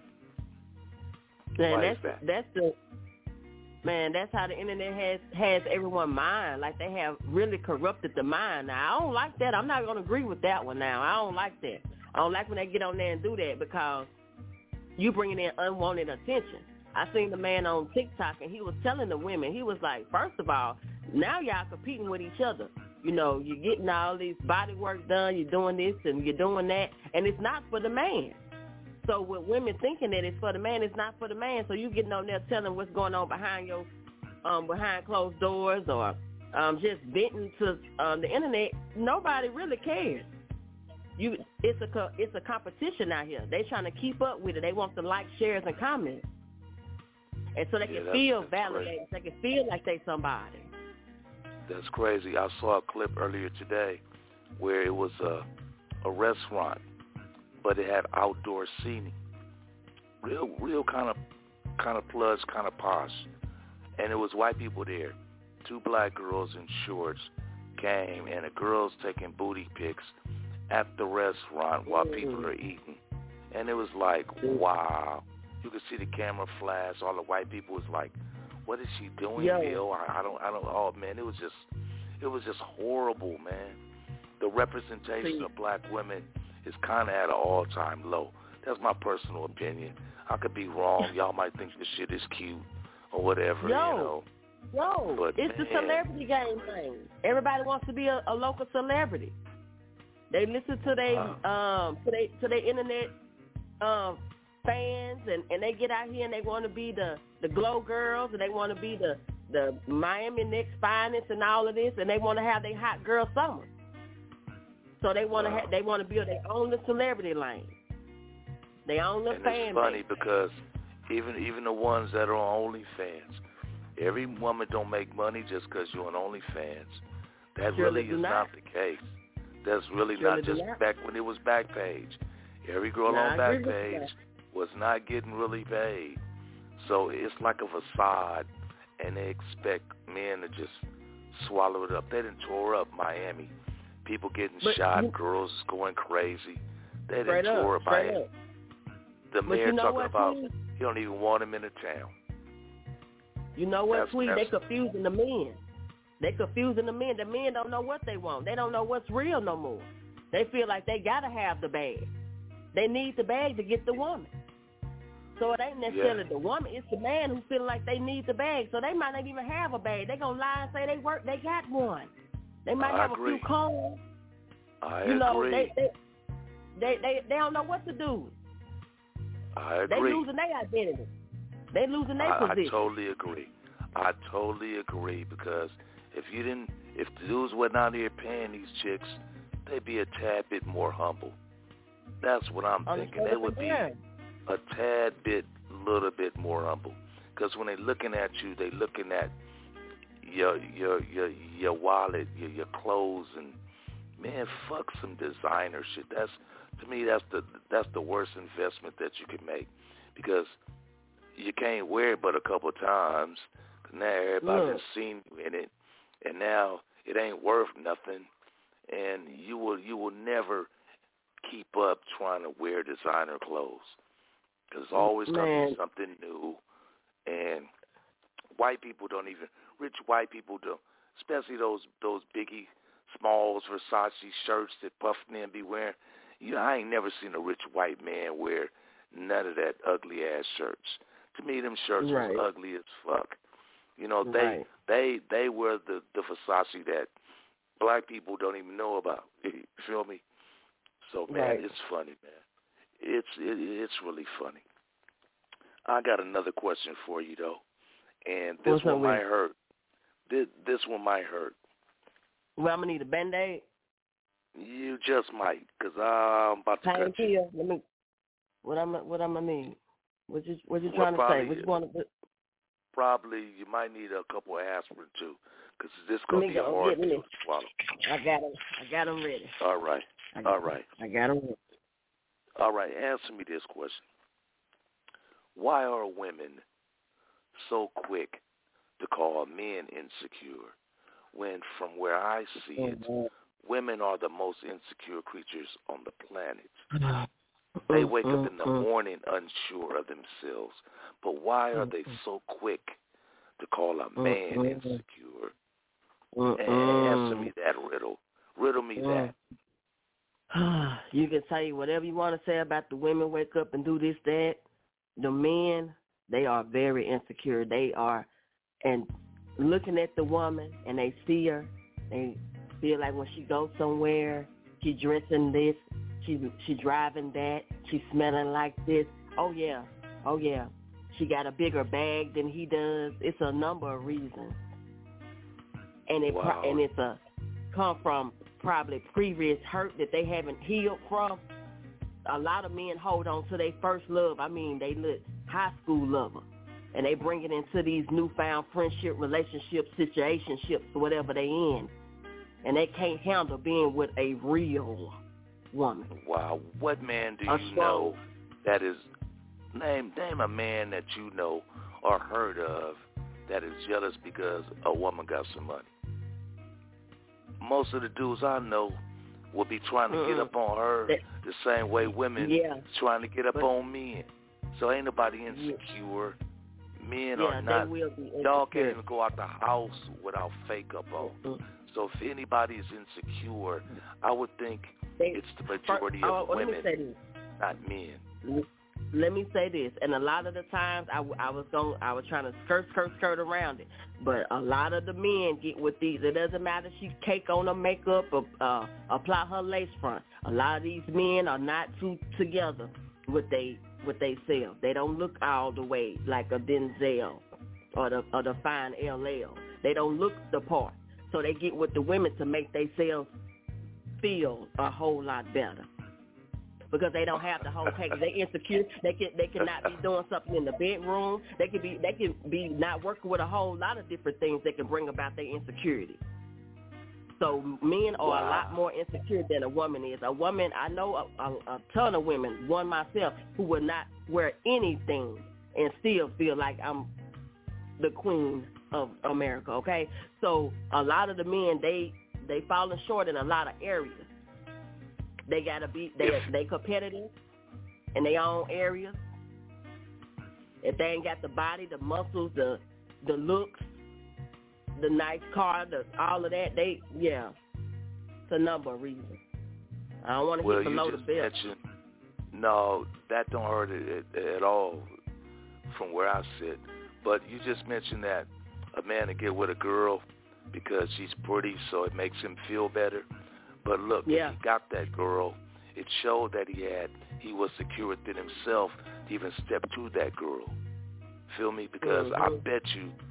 Man, Why that's is that? that's the man. That's how the internet has has everyone's mind. Like they have really corrupted the mind. Now I don't like that. I'm not gonna agree with that one. Now I don't like that. I don't like when they get on there and do that because you bringing in unwanted attention. I seen the man on TikTok and he was telling the women, he was like, first of all, now y'all competing with each other. You know, you're getting all these body work done, you're doing this and you're doing that, and it's not for the man. So with women thinking that it's for the man, it's not for the man. So you getting on there telling what's going on behind your, um, behind closed doors or um, just venting to um, the internet. Nobody really cares. You, it's a co- it's a competition out here. They trying to keep up with it. They want the likes, shares, and comments, and so they yeah, can that's, feel that's validated. They can feel like they somebody. That's crazy. I saw a clip earlier today where it was a a restaurant, but it had outdoor seating, real, real kind of, kind of plush, kind of posh, and it was white people there. Two black girls in shorts came, and the girls taking booty pics at the restaurant while people are eating, and it was like, wow. You could see the camera flash. All the white people was like, "What is she doing, Yo. Bill? I, I don't, I don't." Oh man, it was just, it was just horrible, man. The representation of black women is kind of at an all-time low. That's my personal opinion. I could be wrong. Y'all might think this shit is cute or whatever, Yo. you know. Yo, But, it's man, the celebrity game thing. Everybody wants to be a, a local celebrity. They listen to they wow. um to they to their internet um fans and, and they get out here and they want to be the, the Glow Girls and they want to be the, the Miami Knicks finest and all of this and they want to have their hot girl summer. So they want to wow. ha- they want to build their own the celebrity lane. They own the and fan it's funny base. because even even the ones that are on OnlyFans, every woman don't make money just because you're on OnlyFans. That Surely really do is not. not the case. That's really Surely not do just not. back when it was Backpage. Every girl No, on I agree with Backpage that. was not getting really paid. So it's like a facade, and they expect men to just swallow it up. They done tore up Miami. People getting But shot, you, girls going crazy. They done straight tore up, up straight Miami. up. The But mayor you know talking what, about Tweet? he don't even want him in the town. You know what, That's- Tweet? They that's- confusing the men. They confusing the men. The men don't know what they want. They don't know what's real no more. They feel like they got to have the bag. They need the bag to get the woman. So it ain't necessarily Yeah. the woman. It's the man who feel like they need the bag. So they might not even have a bag. They going to lie and say they work. They got one. They might I have agree. a few coins. I You know, agree. they, they, they, they, they don't know what to do. I They agree. losing their identity. They losing their I, I position. totally agree. I totally agree because if you didn't, if the dudes wasn't out here paying these chicks, they'd be a tad bit more humble. That's what I'm thinking. They would be a tad bit, little bit more humble. Because when they're looking at you, they're looking at your your your your wallet, your your clothes, and man, fuck some designer shit. That's to me, that's the that's the worst investment that you can make because you can't wear it but a couple of times. Cause now everybody's seen you in it, and now it ain't worth nothing, and you will you will never keep up trying to wear designer clothes because it's always going to be something new. And white people don't even, rich white people don't, especially those those Biggie Smalls Versace shirts that Puff Man be wearing. You know, I ain't never seen a rich white man wear none of that ugly ass shirts. To me, them shirts right. was ugly as fuck. You know, they right. they they wear the the Versace that black people don't even know about. You feel me? So man, right. it's funny, man. It's it, it's really funny. I got another question for you though, and this What's one might with? hurt. This this one might hurt. Well, I'm gonna need a Band-Aid. You just might, cause I'm about to cut you. Let me. What I'm what I'm gonna need? What you what you trying well, to say? What you want to? Probably you might need a couple of aspirin too, cause this gonna be go. a hard pill to swallow. I got them. I got them ready. All right. All right. I got them ready. All right. Answer me this question. Why are women so quick to call men insecure when, from where I see it, mm-hmm. women are the most insecure creatures on the planet? They wake up in the morning unsure of themselves, but why are they so quick to call a man insecure? And answer me that riddle. Riddle me that. You can say whatever you want to say about the women wake up and do this, that. The men, they are very insecure. They are, and looking at the woman, and they see her, they feel like when she goes somewhere, she dressing this, she she driving that, she smelling like this. Oh yeah, oh yeah, she got a bigger bag than he does. It's a number of reasons, and it wow. and it's a come from probably previous hurt that they haven't healed from. A lot of men hold on to their first love. I mean, they look high school lover, and they bring it into these newfound friendship, relationships, situationships, whatever they in, and they can't handle being with a real woman. Wow, what man do you know that is name name a man that you know or heard of that is jealous because a woman got some money? Most of the dudes I know will be trying to mm-hmm. get up on her the same way women yeah. trying to get up but, on men. So ain't nobody insecure. Yeah. Men yeah, are not. Will be y'all can't even go out the house without fake up on. Mm-hmm. So if anybody is insecure, I would think they, it's the majority for, of oh, women, not men. Let me say this, and a lot of the times I, I was going, I was trying to skirt, skirt, skirt around it, but a lot of the men get with these. It doesn't matter if she cake on her makeup or uh, apply her lace front. A lot of these men are not too together with they with they self. They don't look all the way like a Denzel or the or the fine L L. They don't look the part, so they get with the women to make themselves feel a whole lot better. Because they don't have the whole package. They insecure. They can they cannot be doing something in the bedroom. They could be they can be not working with a whole lot of different things that can bring about their insecurity. So men are wow. a lot more insecure than a woman is. A woman, I know a, a, a ton of women, one myself, who would not wear anything and still feel like I'm the queen of America. Okay, so a lot of the men they they falling short in a lot of areas. They gotta be they they competitive in their own areas. If they ain't got the body, the muscles, the the looks, the nice car, the all of that, they yeah, it's a number of reasons. I don't want to well, get below the belt. No, that don't hurt it at, at all from where I sit. But you just mentioned that a man to get with a girl because she's pretty, so it makes him feel better. But look, yeah. if he got that girl, it showed that he had, he was secure within himself to even step to that girl. Feel me? Because mm-hmm. I bet you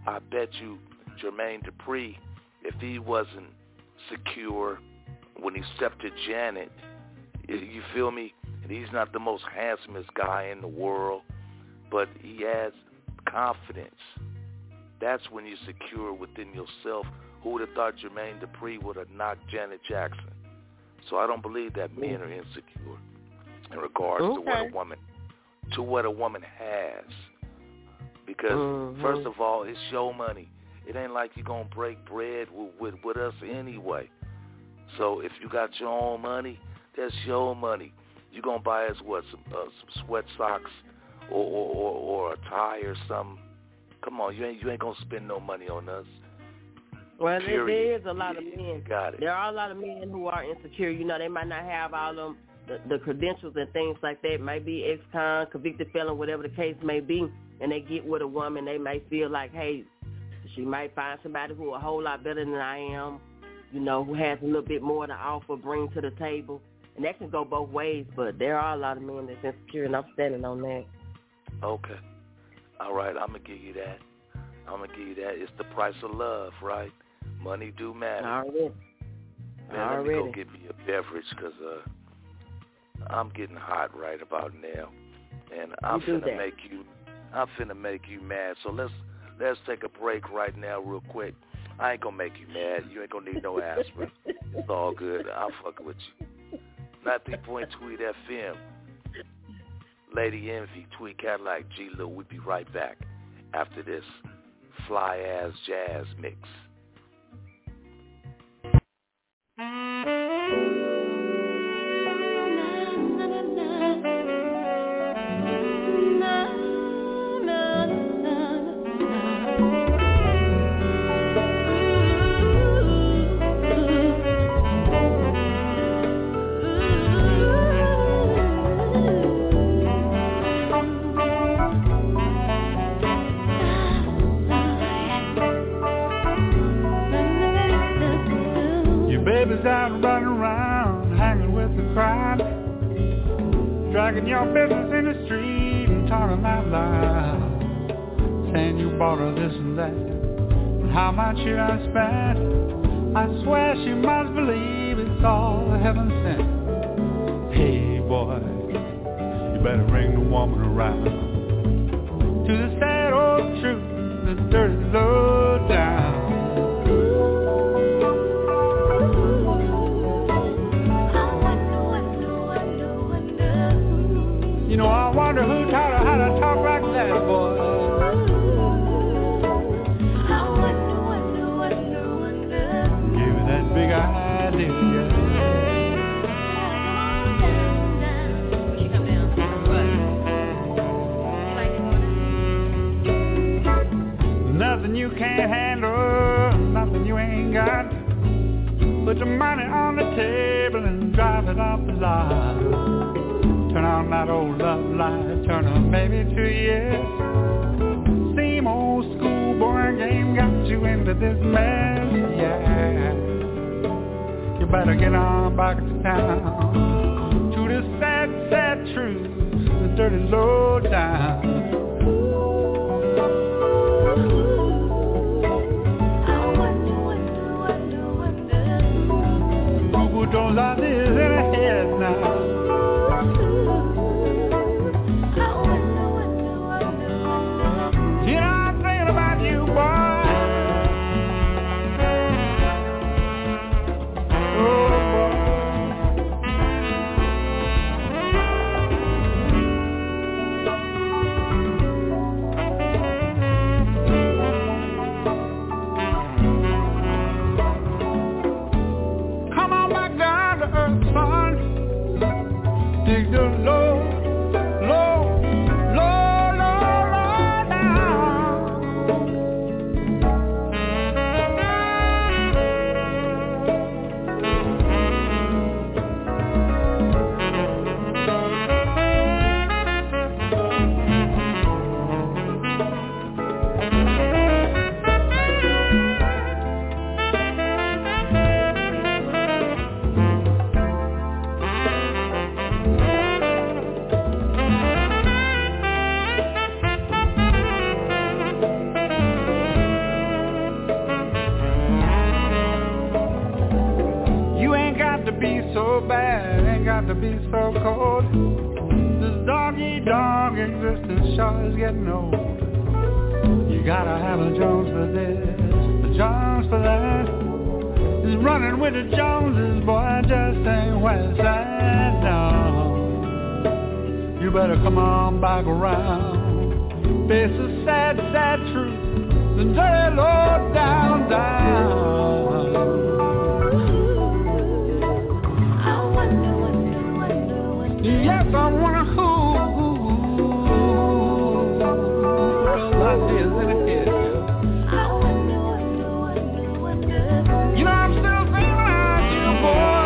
I bet you Jermaine Dupri, if he wasn't secure when he stepped to Janet, you feel me? And he's not the most handsomest guy in the world, but he has confidence. That's when you're secure within yourself. Who would have thought Jermaine Dupri would have knocked Janet Jackson? So I don't believe that men are insecure in regards okay. to what a woman to what a woman has. Because mm-hmm. first of all, it's your money. It ain't like you're gonna break bread with, with with us anyway. So if you got your own money, that's your money. You're gonna buy us what, some uh, some sweat socks or, or or or a tie or something. Come on, you ain't you ain't gonna spend no money on us. Well, there, there is a lot of men. Got it. There are a lot of men who are insecure. You know, they might not have all them the, the credentials and things like that. Might be ex-con, convicted felon, whatever the case may be, and they get with a woman. They might feel like, hey, she might find somebody who a whole lot better than I am. You know, who has a little bit more to offer, bring to the table, and that can go both ways. But there are a lot of men that's insecure, and I'm standing on that. Okay. All right, I'm gonna give you that. I'm gonna give you that. It's the price of love, right? Money do matter. Already. Man, Already. let me go get me a beverage because uh, I'm getting hot right about now, and I'm you finna make you. I'm finna make you mad. So let's let's take a break right now, real quick. I ain't gonna make you mad. You ain't gonna need no aspirin. It's all good. I'm fucking with you. ninety point Tweet F M. Lady Envy, Tweet Cadillac, G Lil. We'll be right back after this fly ass jazz mix. Out running around, hanging with the crowd, dragging your business in the street and talking out loud, saying you bought her this and that, and how much you done spent. I swear she must believe it's all heaven sent. Hey boy, you better bring the woman around to the sad old truth, the dirty low down. You know, I wonder who taught her how to talk like that, boy. I wonder, wonder, wonder, wonder. Give her that big idea. When you come down, what? Nothing you can't handle, nothing you ain't got. Put your money on the table and drive it off the lot. Turn on that old love light, turn her maybe to yes. Same old school boring game got you into this mess, yeah. You better get on back to town, to the sad, sad truth, the dirty low down. I wonder, wonder, wonder, wonder. Who put those ideas in her head now? got to be so cold. This dog-eat-dog existence sure is getting old. You gotta have a Jones for this, a Jones for that. Just running with the Joneses, boy, just ain't West Side down. You better come on back around. Face the sad, sad truth, the dirty low down, down. I wonder, wonder, wonder, wonder. Yes, I wonder who. Those ideas in the head. I wonder, wonder, wonder, wonder. You know I'm still thinking about you, boy.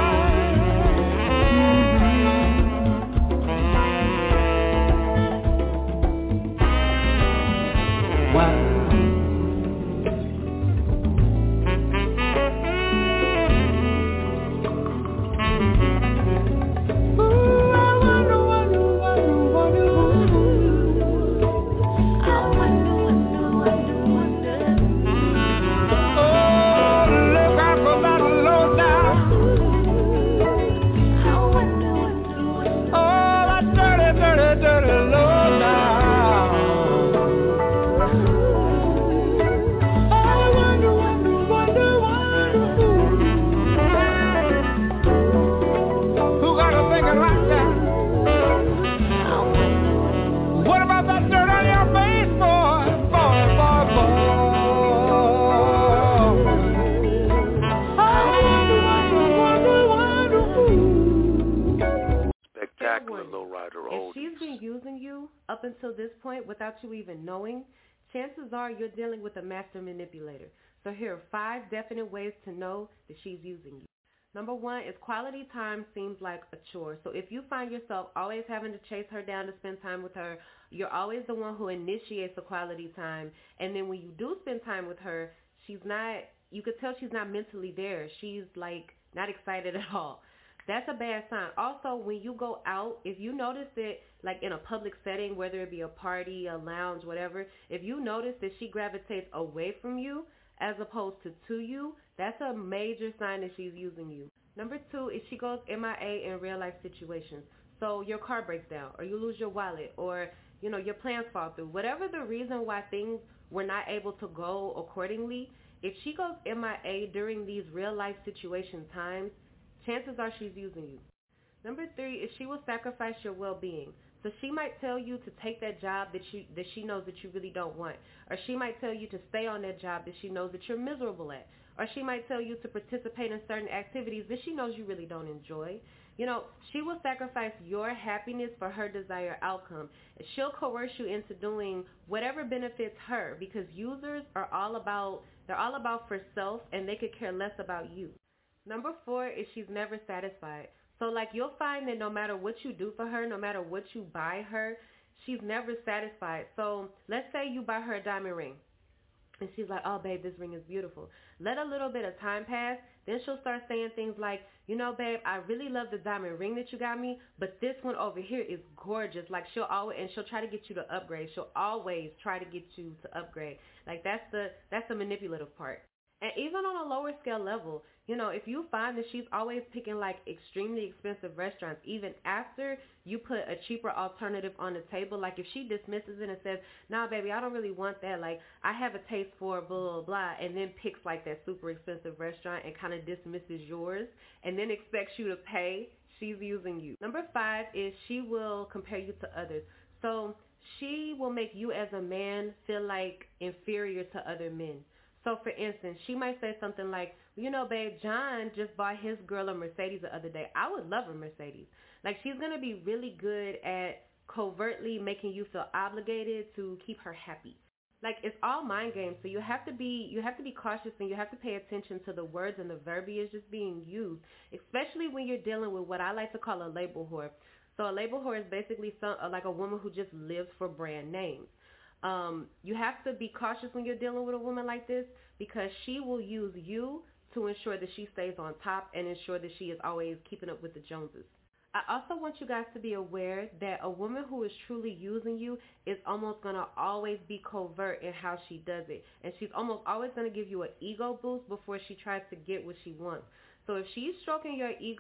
Up until this point, without you even knowing, chances are you're dealing with a master manipulator. So here are five definite ways to know that she's using you. Number one is quality time seems like a chore. So if you find yourself always having to chase her down to spend time with her, you're always the one who initiates the quality time. And then when you do spend time with her, she's not, you could tell she's not mentally there. She's like not excited at all. That's a bad sign. Also, when you go out, if you notice it, like in a public setting, whether it be a party, a lounge, whatever, if you notice that she gravitates away from you as opposed to to you, that's a major sign that she's using you. Number two is she goes M I A in real life situations. So your car breaks down, or you lose your wallet, or you know your plans fall through. Whatever the reason why things were not able to go accordingly, if she goes M I A during these real life situation times, chances are she's using you. Number three is she will sacrifice your well-being. So she might tell you to take that job that she that she knows that you really don't want. Or she might tell you to stay on that job that she knows that you're miserable at. Or she might tell you to participate in certain activities that she knows you really don't enjoy. You know, she will sacrifice your happiness for her desired outcome. And she'll coerce you into doing whatever benefits her, because users are all about, they're all about for self, and they could care less about you. Number four is she's never satisfied. So like you'll find that no matter what you do for her, no matter what you buy her, she's never satisfied. So let's say you buy her a diamond ring. And she's like, oh, babe, this ring is beautiful. Let a little bit of time pass. Then she'll start saying things like, you know, babe, I really love the diamond ring that you got me, but this one over here is gorgeous. Like she'll always, and she'll try to get you to upgrade. She'll always try to get you to upgrade. Like that's the, that's the manipulative part. And even on a lower scale level, you know, if you find that she's always picking like extremely expensive restaurants, even after you put a cheaper alternative on the table, like if she dismisses it and says, nah, baby, I don't really want that. Like I have a taste for blah, blah, blah, and then picks like that super expensive restaurant and kind of dismisses yours and then expects you to pay, she's using you. Number five is she will compare you to others. So she will make you as a man feel like inferior to other men. So, for instance, she might say something like, you know, babe, John just bought his girl a Mercedes the other day. I would love a Mercedes. Like, she's going to be really good at covertly making you feel obligated to keep her happy. Like, it's all mind games, so you have to be you have to be cautious, and you have to pay attention to the words and the verbiage just being used, especially when you're dealing with what I like to call a label whore. So a label whore is basically some, like a woman who just lives for brand names. Um, you have to be cautious when you're dealing with a woman like this, because she will use you to ensure that she stays on top and ensure that she is always keeping up with the Joneses. I also want you guys to be aware that a woman who is truly using you is almost going to always be covert in how she does it. And she's almost always going to give you an ego boost before she tries to get what she wants. So if she's stroking your ego,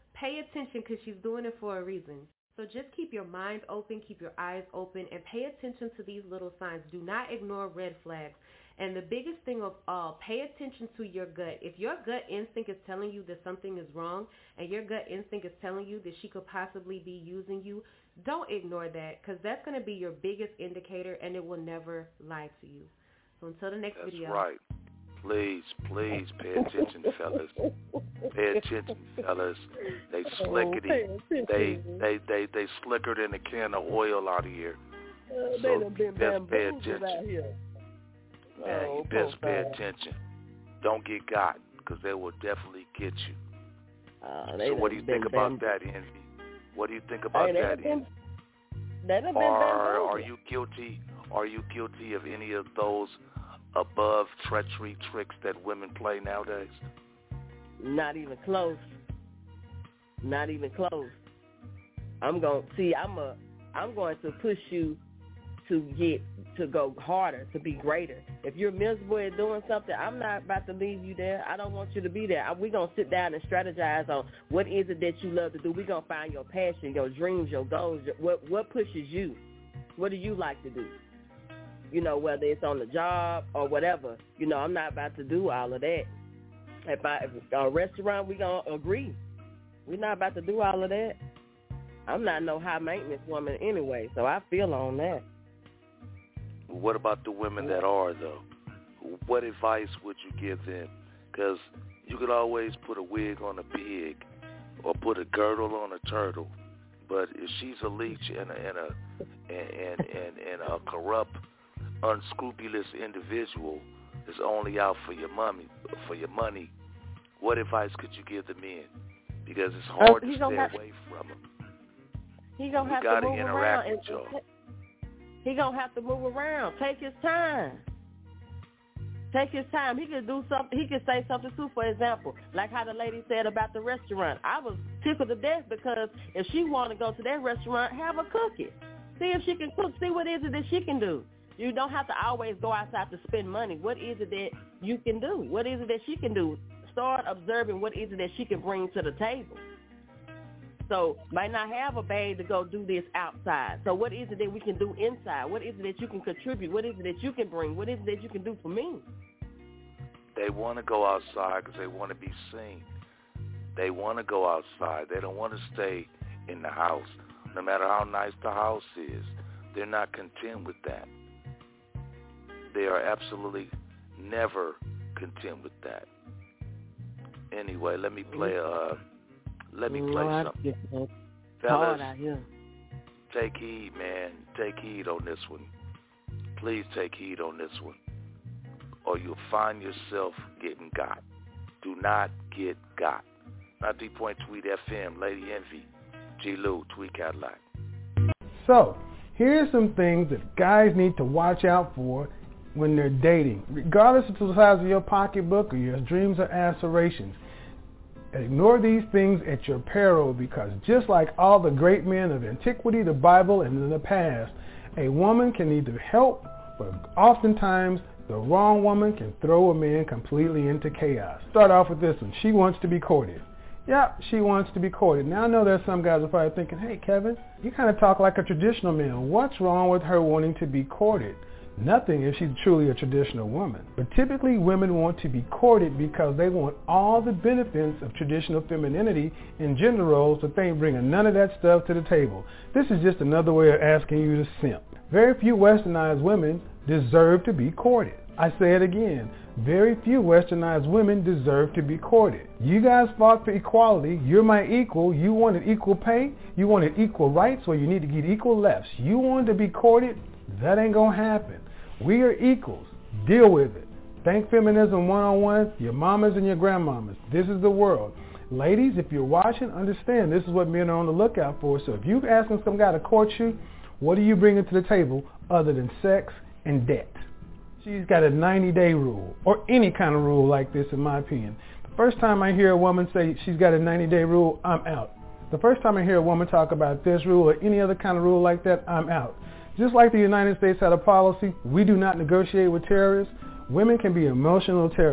pay attention because she's doing it for a reason. So just keep your mind open, keep your eyes open, and pay attention to these little signs. Do not ignore red flags. And the biggest thing of all, pay attention to your gut. If your gut instinct is telling you that something is wrong and your gut instinct is telling you that she could possibly be using you, don't ignore that, because that's going to be your biggest indicator, and it will never lie to you. So until the next that's video. That's right. Please, please pay attention, fellas. Pay attention, fellas. They slickety. They they they they slicker than a can of oil out of here. Uh, so they you best pay attention. Out here. Man, oh, you best pay attention. Don't get got, because they will definitely get you. Uh, so what do you think about that, Envy? What do you think about hey, that, been, Envy? Are, are you guilty? Are you guilty of any of those above treachery tricks that women play nowadays? Not even close. Not even close. I'm going see. I'm a. I'm going to push you to get to go harder, to be greater. If you're miserable at doing something, I'm not about to leave you there. I don't want you to be there. We're going to sit down and strategize on what is it that you love to do. We're going to find your passion, your dreams, your goals. Your, what what pushes you? What do you like to do? You know, whether it's on the job or whatever. You know, I'm not about to do all of that. If I if it's a restaurant, we're going to agree. We're not about to do all of that. I'm not no high-maintenance woman anyway, so I feel on that. What about the women that are, though? What advice would you give them? Because you could always put a wig on a pig or put a girdle on a turtle, but if she's a leech and a, and, a, and, and, and a corrupt, unscrupulous individual is only out for your money, for your money, what advice could you give the men? Because it's hard uh, to stay away from them. He's going to have to move around. And, he going to have to move around. Take his time. Take his time. He could do something. He could say something too, for example, like how the lady said about the restaurant. I was tickled to death because if she want to go to that restaurant, have her cook it. See if she can cook. See what is it that she can do. You don't have to always go outside to spend money. What is it that you can do? What is it that she can do? Start observing what is it that she can bring to the table. So might not have a bag to go do this outside. So what is it that we can do inside? What is it that you can contribute? What is it that you can bring? What is it that you can do for me? They want to go outside because they want to be seen. They want to go outside. They don't want to stay in the house. No matter how nice the house is, they're not content with that. They are absolutely never content with that. Anyway, let me play a... Uh, Let me play Lord, something. Fellas, take heed, man. Take heed on this one. Please take heed on this one, or you'll find yourself getting got. Do not get got. ninety point Tweet F M, Lady Envy, G. Lou, Tweet Cadillac. So, here's some things that guys need to watch out for when they're dating, regardless of the size of your pocketbook or your dreams or aspirations. Ignore these things at your peril, because just like all the great men of antiquity, the Bible, and in the past, a woman can need help, but oftentimes the wrong woman can throw a man completely into chaos. Start off with this one. She wants to be courted. Yeah, she wants to be courted. Now I know there's some guys are probably thinking, hey Kevin, you kind of talk like a traditional man. What's wrong with her wanting to be courted? Nothing if she's truly a traditional woman. But typically women want to be courted because they want all the benefits of traditional femininity and gender roles, but they ain't bringing none of that stuff to the table. This is just another way of asking you to simp. Very few westernized women deserve to be courted. I say it again. Very few westernized women deserve to be courted. You guys fought for equality. You're my equal. You wanted equal pay. You wanted equal rights, or you need to get equal lefts. You wanted to be courted. That ain't going to happen. We are equals. Deal with it. Thank feminism one-on-one, your mamas and your grandmamas. This is the world. Ladies, if you're watching, understand this is what men are on the lookout for. So if you're asking some guy to court you, what are you bringing to the table other than sex and debt? She's got a ninety-day rule, or any kind of rule like this, in my opinion. The first time I hear a woman say she's got a ninety-day rule, I'm out. The first time I hear a woman talk about this rule or any other kind of rule like that, I'm out. Just like the United States had a policy, we do not negotiate with terrorists. Women can be emotional terrorists.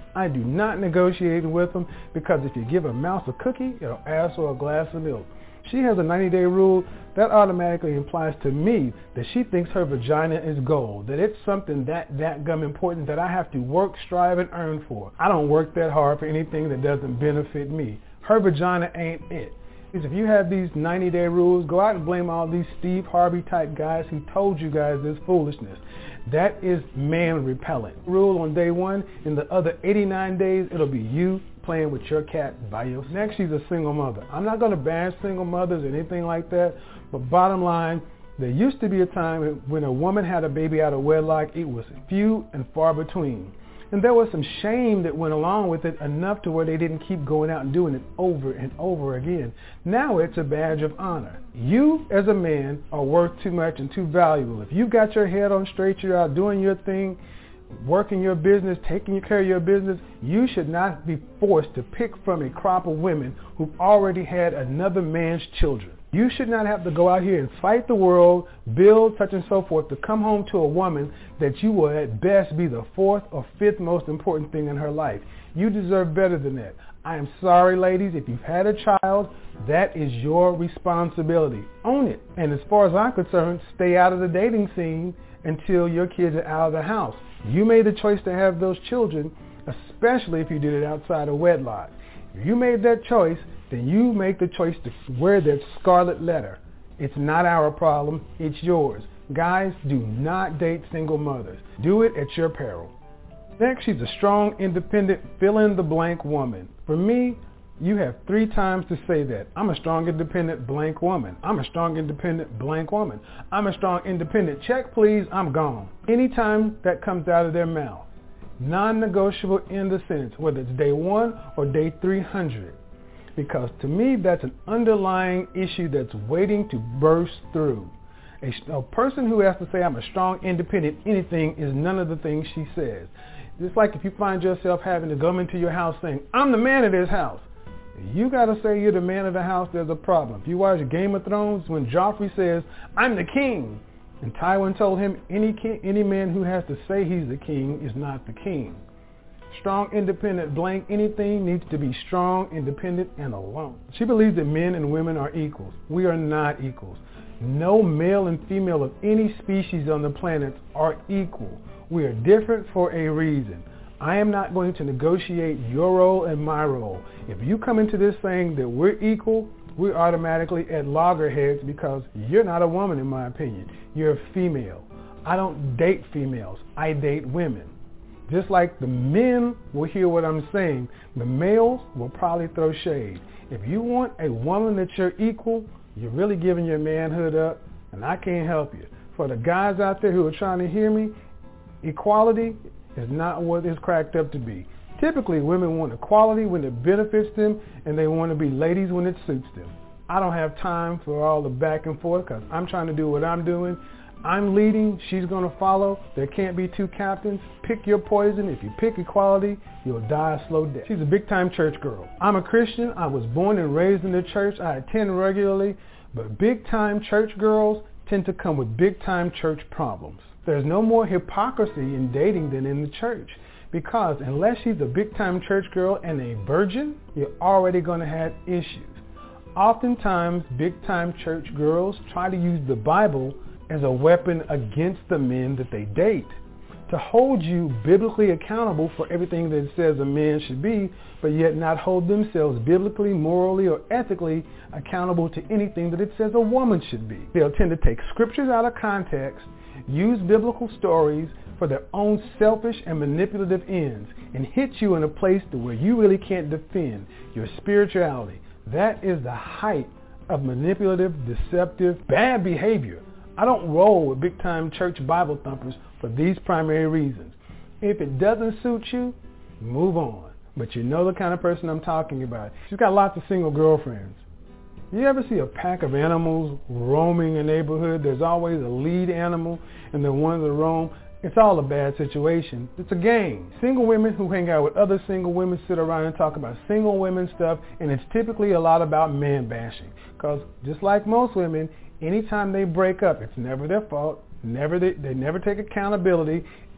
I do not negotiate with them, because if you give a mouse a cookie, it'll ask for a glass of milk. She has a ninety-day rule. That automatically implies to me that she thinks her vagina is gold, that it's something that that gum important that I have to work, strive, and earn for. I don't work that hard for anything that doesn't benefit me. Her vagina ain't it. If you have these ninety-day rules, go out and blame all these Steve Harvey type guys who told you guys this foolishness. That is man repellent. Rule on day one, in the other eighty-nine days, it'll be you playing with your cat by yourself. Next, she's a single mother. I'm not going to bash single mothers or anything like that, but bottom line, there used to be a time when a woman had a baby out of wedlock. It was few and far between. And there was some shame that went along with it, enough to where they didn't keep going out and doing it over and over again. Now it's a badge of honor. You, as a man, are worth too much and too valuable. If you've got your head on straight, you're out doing your thing, working your business, taking care of your business, you should not be forced to pick from a crop of women who've already had another man's children. You should not have to go out here and fight the world, build such and so forth, to come home to a woman that you will at best be the fourth or fifth most important thing in her life. You deserve better than that. I am sorry, ladies, if you've had a child, that is your responsibility. Own it. And as far as I'm concerned, stay out of the dating scene until your kids are out of the house. You made the choice to have those children, especially if you did it outside of wedlock. If you made that choice, then you make the choice to wear that scarlet letter. It's not our problem, it's yours. Guys, do not date single mothers. Do it at your peril. Next, she's a strong, independent, fill-in-the-blank woman. For me, you have three times to say that. I'm a strong, independent, blank woman. I'm a strong, independent, blank woman. I'm a strong, independent, check please, I'm gone. Anytime that comes out of their mouth, non-negotiable in the sentence, whether it's day one or day three hundred. Because to me, that's an underlying issue that's waiting to burst through. A, a person who has to say, I'm a strong, independent anything, is none of the things she says. Just like if you find yourself having to come into your house saying, I'm the man of this house. You got to say you're the man of the house, there's a problem. If you watch Game of Thrones, when Joffrey says, I'm the king, and Tywin told him, any king, any man who has to say he's the king is not the king. Strong, independent, blank, anything needs to be strong, independent, and alone. She believes that men and women are equals. We are not equals. No male and female of any species on the planet are equal. We are different for a reason. I am not going to negotiate your role and my role. If you come into this saying that we're equal, we're automatically at loggerheads, because you're not a woman in my opinion. You're a female. I don't date females. I date women. Just like the men will hear what I'm saying, the males will probably throw shade. If you want a woman that you're equal, you're really giving your manhood up, and I can't help you. For the guys out there who are trying to hear me, equality is not what it's cracked up to be. Typically, women want equality when it benefits them, and they want to be ladies when it suits them. I don't have time for all the back and forth, because I'm trying to do what I'm doing. I'm leading, she's going to follow. There can't be two captains. Pick your poison. If you pick equality, you'll die a slow death. She's a big-time church girl. I'm a Christian. I was born and raised in the church. I attend regularly. But big-time church girls tend to come with big-time church problems. There's no more hypocrisy in dating than in the church. Because unless she's a big-time church girl and a virgin, you're already going to have issues. Oftentimes, big-time church girls try to use the Bible as a weapon against the men that they date, to hold you biblically accountable for everything that it says a man should be, but yet not hold themselves biblically, morally, or ethically accountable to anything that it says a woman should be. They'll tend to take scriptures out of context, use biblical stories for their own selfish and manipulative ends, and hit you in a place to where you really can't defend your spirituality. That is the height of manipulative, deceptive, bad behavior. I don't roll with big-time church Bible thumpers for these primary reasons. If it doesn't suit you, move on. But you know the kind of person I'm talking about. She's got lots of single girlfriends. You ever see a pack of animals roaming a neighborhood? There's always a lead animal and the ones that roam. It's all a bad situation. It's a game. Single women who hang out with other single women sit around and talk about single women stuff, and it's typically a lot about man bashing. Because just like most women, anytime they break up, it's never their fault. Never they, they never take accountability.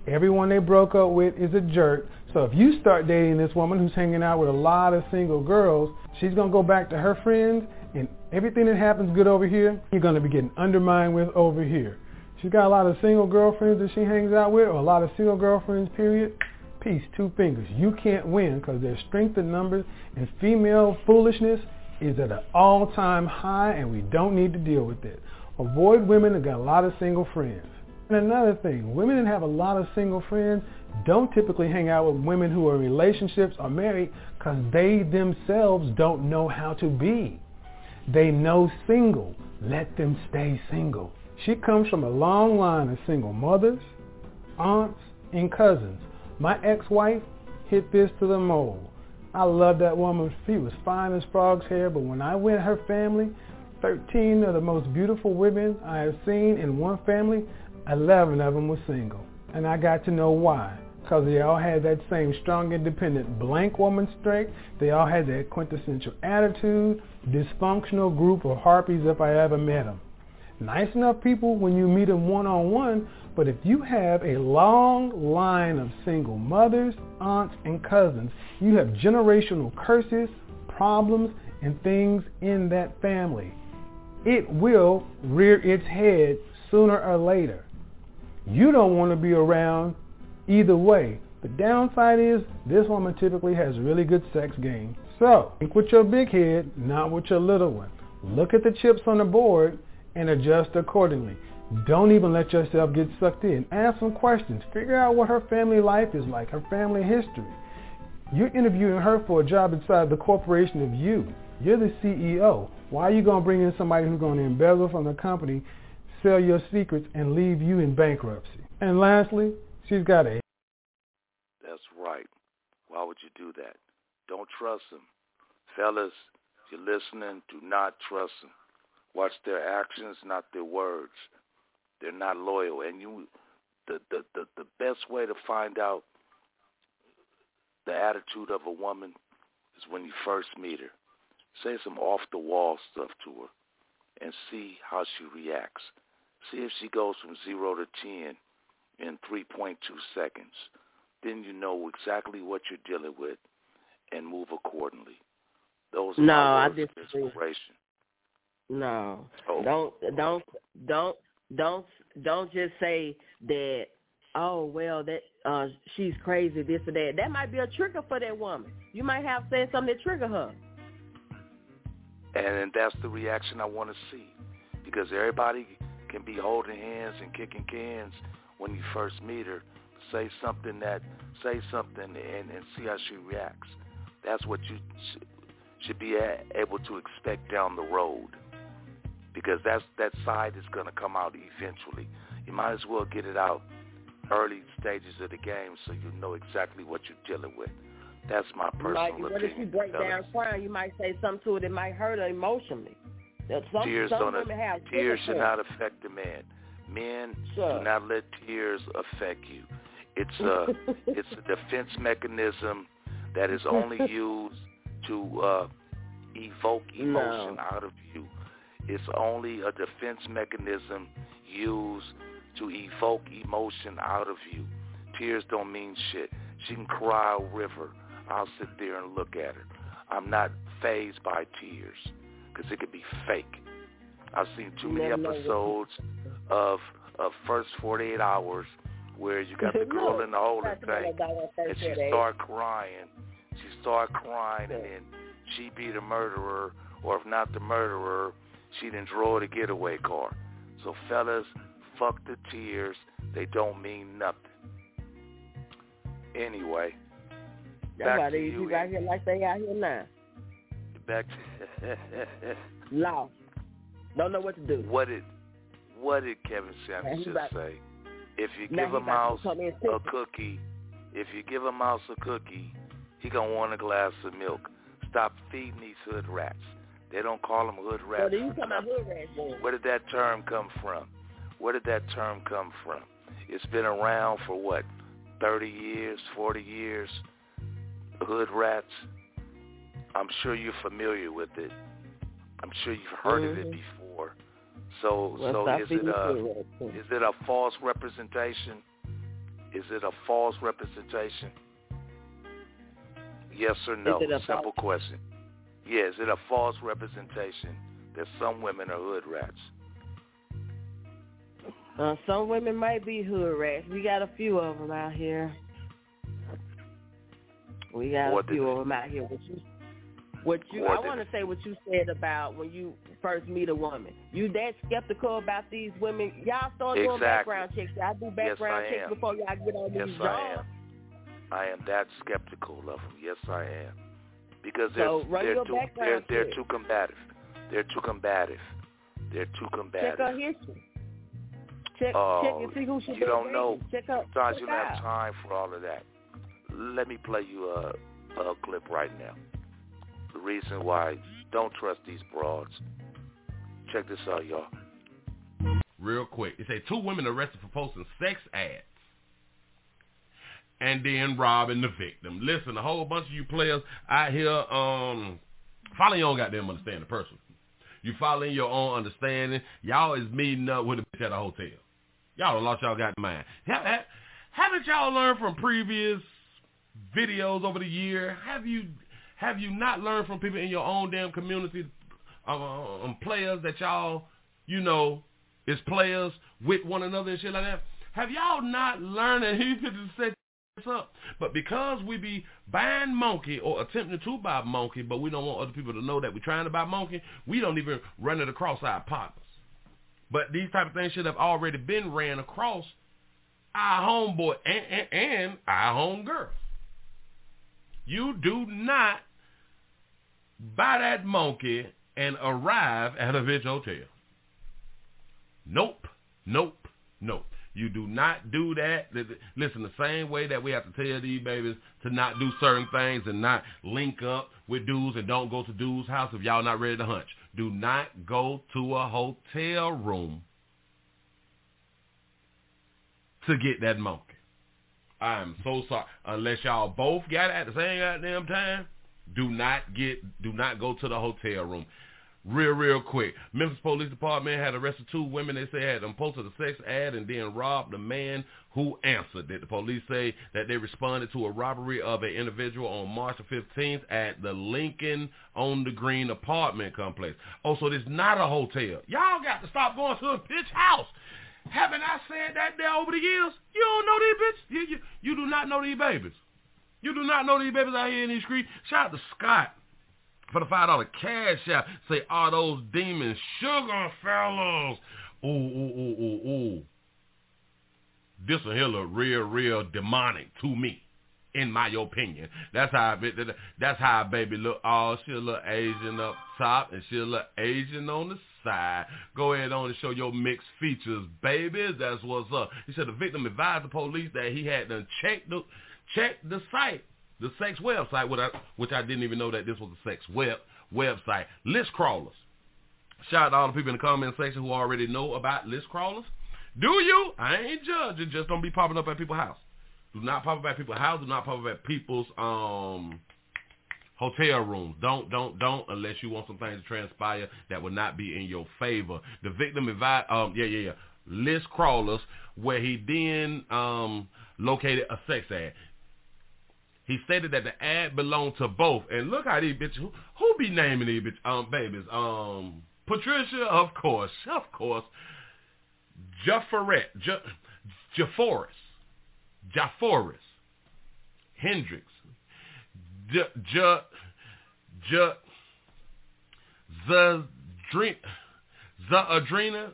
Everyone they broke up with is a jerk. So if you start dating this woman who's hanging out with a lot of single girls, she's going to go back to her friends, and everything that happens good over here, you're going to be getting undermined with over here. She's got a lot of single girlfriends that she hangs out with, or a lot of single girlfriends, period. Peace, two fingers. You can't win because their strength in numbers and female foolishness is at an all-time high, and we don't need to deal with it. Avoid women that got a lot of single friends. And another thing, women that have a lot of single friends don't typically hang out with women who are in relationships or married because they themselves don't know how to be. They know single. Let them stay single. She comes from a long line of single mothers, aunts, and cousins. My ex-wife hit this to the mold. I love that woman. She was fine as frog's hair, but when I went her family, thirteen of the most beautiful women I have seen in one family, eleven of them were single. And I got to know why. Because they all had that same strong, independent, blank woman strength. They all had that quintessential attitude, dysfunctional group of harpies if I ever met them. Nice enough people when you meet them one-on-one, but if you have a long line of single mothers, aunts, and cousins, you have generational curses, problems, and things in that family. It will rear its head sooner or later. You don't want to be around either way. The downside is this woman typically has really good sex game. So, think with your big head, not with your little one. Look at the chips on the board and adjust accordingly. Don't even let yourself get sucked in. Ask some questions. Figure out what her family life is like, her family history. You're interviewing her for a job inside the corporation of you. You're the C E O. Why are you going to bring in somebody who's going to embezzle from the company, sell your secrets, and leave you in bankruptcy? And lastly, she's got a... That's right. Why would you do that? Don't trust them. Fellas, if you're listening, do not trust them. Watch their actions, not their words. They're not loyal. And you, the, the, the, the best way to find out the attitude of a woman is when you first meet her. Say some off-the-wall stuff to her and see how she reacts. See if she goes from zero to ten in three point two seconds. Then you know exactly what you're dealing with and move accordingly. Those are no, my words I of inspiration. No, oh. don't, don't, don't, don't, don't just say that. Oh well, that uh, she's crazy, this or that. That might be a trigger for that woman. You might have said something that trigger her. And that's the reaction I want to see, because everybody can be holding hands and kicking cans when you first meet her. Say something that, say something and, and see how she reacts. That's what you sh- should be a- able to expect down the road, because that's that side is going to come out eventually. You might as well get it out early stages of the game so you know exactly what you're dealing with. That's my personal like, opinion. What if she break down crying? You might say something to her that might hurt her emotionally. Some, tears some don't, have tears should not affect the man. Men sure. do not let tears affect you. It's a it's a defense mechanism that is only used to uh, evoke emotion no. out of you. It's only a defense mechanism used to evoke emotion out of you. Tears don't mean shit. She can cry a river. I'll sit there and look at her. I'm not fazed by tears because it could be fake. I've seen too many episodes of of First forty-eight Hours where you got the girl no, in the holding tank and she start crying. She start crying and then she be the murderer, or if not the murderer, she done drove the getaway car. So fellas, fuck the tears. They don't mean nothing. Anyway, that's back why to they you. you out here like they out here now. Back to lost. Don't know what to do. What did what did Kevin Samuels just about, say? If you now give a mouse a cookie. cookie, if you give a mouse a cookie, he gonna want a glass of milk. Stop feeding these hood rats. They don't call them hood rats. So you talking about hood rats then? Where did that term come from? Where did that term come from? It's been around for what, thirty years, forty years? Hood rats. I'm sure you're familiar with it. I'm sure you've heard mm-hmm. of it before. So, well, so is it a is it a false representation? is it a false representation? Yes or no? Simple question. Yeah, is it a false representation that some women are hood rats? Uh, some women might be hood rats. We got a few of them out here. We got What a few of them out here. What you, what you I want to say what you said about when you first meet a woman. You that skeptical about these women. Y'all start exactly. doing background checks. Y'all do background yes, checks before y'all get on yes, these jobs. I am. I am that skeptical of them. Yes, I am. Because they're, so they're, too, they're, they're too combative. They're too combative. They're too combative. Check her history. Check, uh, check and see who she You don't know. Check her, Sometimes check you don't out. have time for all of that. Let me play you a, a clip right now. The reason why don't trust these broads. Check this out, y'all. Real quick. It say two women arrested for posting sex ads and then robbing the victim. Listen, a whole bunch of you players out here um, following your own goddamn understanding person. You following your own understanding. Y'all is meeting up with a bitch at a hotel. Y'all done lost y'all goddamn mind. Haven't y'all learned from previous videos over the year? Have you have you not learned from people in your own damn community, um, um, players that y'all, you know, is players with one another and shit like that? Have y'all not learned and he could just set this up? But because we be buying monkey or attempting to buy monkey, but we don't want other people to know that we're trying to buy monkey, we don't even run it across our partners. But these type of things should have already been ran across our homeboy and, and, and our homegirl. You do not buy that monkey and arrive at a bitch hotel. Nope, nope, nope. You do not do that. Listen, the same way that we have to tell these babies to not do certain things and not link up with dudes and don't go to dudes' house if y'all not ready to hunch. Do not go to a hotel room to get that monkey. I'm so sorry. Unless y'all both got it at the same goddamn time, do not get, do not go to the hotel room. Real, real quick. Memphis Police Department had arrested two women. They say had them posted a sex ad and then robbed the man who answered. Did the police say that they responded to a robbery of an individual on March the fifteenth at the Lincoln on the Green apartment complex. Oh, so this not a hotel. Y'all got to stop going to a bitch house. Haven't I said that there over the years? You don't know these bitches. You, you, you do not know these babies. You do not know these babies out here in these streets. Shout out to Scott for the five dollar cash out. Say, are those demons sugar fellas? Ooh, ooh, ooh, ooh, ooh. This one here look real, real demonic to me, in my opinion. That's how I, that's how a baby look. Oh, she a little Asian up top, and she a little Asian on the side. Go ahead on and show your mixed features, baby. That's what's up. He said the victim advised the police that he had done checked the, checked the site. The sex website, which I, which I didn't even know that this was a sex web website. List crawlers. Shout out to all the people in the comment section who already know about list crawlers. Do you? I ain't judging. Just don't be popping up at people's house. Do not pop up at people's house. Do not pop up at people's um hotel rooms. Don't, don't, don't, unless you want some things to transpire that will not be in your favor. The victim advised, um, yeah, yeah, yeah. List crawlers, where he then um located a sex ad. He stated that the ad belonged to both. And look how these bitches, who, who be naming these bitch, um, babies? Um, Patricia, of course, of course. Jaffaret, Jafforis, Jafforis, Hendricks, J, J, J, Zadrina, Zadrina,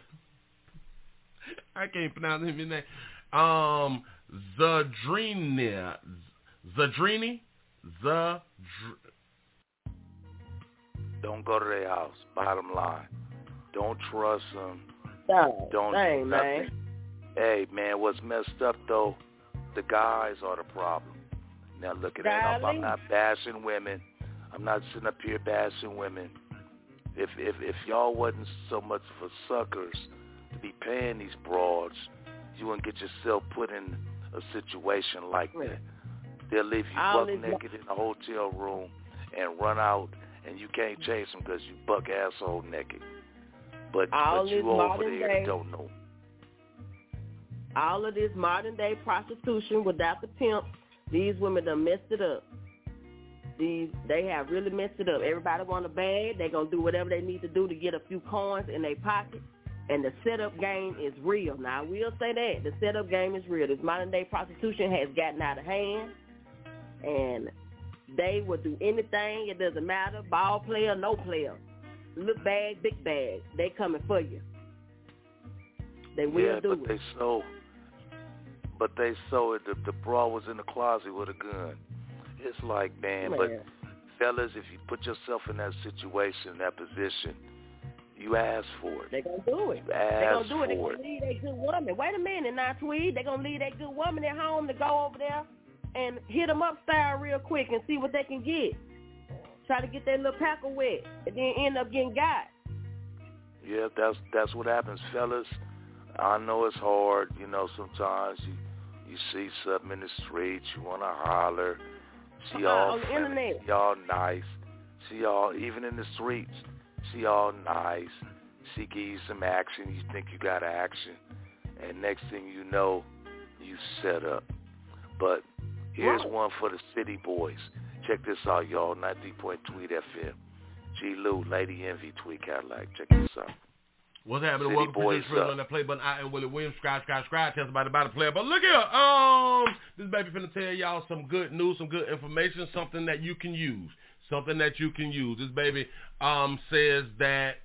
I can't pronounce his name. Um, Zadrina. Zadrini? Zadr... Don't go to their house, bottom line. Don't trust them. Dang, Don't dang, do nothing. man. Hey, man, what's messed up, though, the guys are the problem. Now, look at that. I'm, I'm not bashing women. I'm not sitting up here bashing women. If, if, if y'all wasn't so much of a suckers to be paying these broads, you wouldn't get yourself put in a situation like that. They'll leave you buck naked in a hotel room and run out, and you can't chase them because you buck asshole naked. But, but you over there don't know. all of this modern day prostitution without the pimp, these women done messed it up. These they have really messed it up. Everybody want a bag. They're going to do whatever they need to do to get a few coins in their pocket. And the setup game is real. Now, I will say that. The setup game is real. This modern day prostitution has gotten out of hand. And they will do anything. It doesn't matter. Ball player, no player. Little bag, big bag. They coming for you. They will yeah, do but it. they so, but they so it. The, the bra was in the closet with a gun. It's like, man, man, but fellas, if you put yourself in that situation, that position, you ask for it. They gonna do it. You They ask gonna do it. They for gonna it. leave that good woman. Wait a minute, now, Tweed. They gonna leave that good woman at home to go over there and hit them up style real quick and see what they can get. Try to get that little packer wet, and then end up getting got. Yeah, that's that's what happens, fellas. I know it's hard. You know, sometimes you you see something in the streets, you wanna holler. She uh-huh, all on the friendly, internet. she all nice. She all, even in the streets, she all nice. She give you some action, you think you got action. And next thing you know, you set up. But here's Right. one for the city boys. Check this out, y'all. ninety point Tweet F M. G. Lou, Lady Envy, Tweet Cadillac. Check this out. What's happening? City Welcome boys to this up. on that play button. I am Willie Williams. Subscribe, subscribe, subscribe. Tell somebody about the player. But look here. Um, this baby finna tell y'all some good news, some good information, something that you can use. Something that you can use. This baby um says that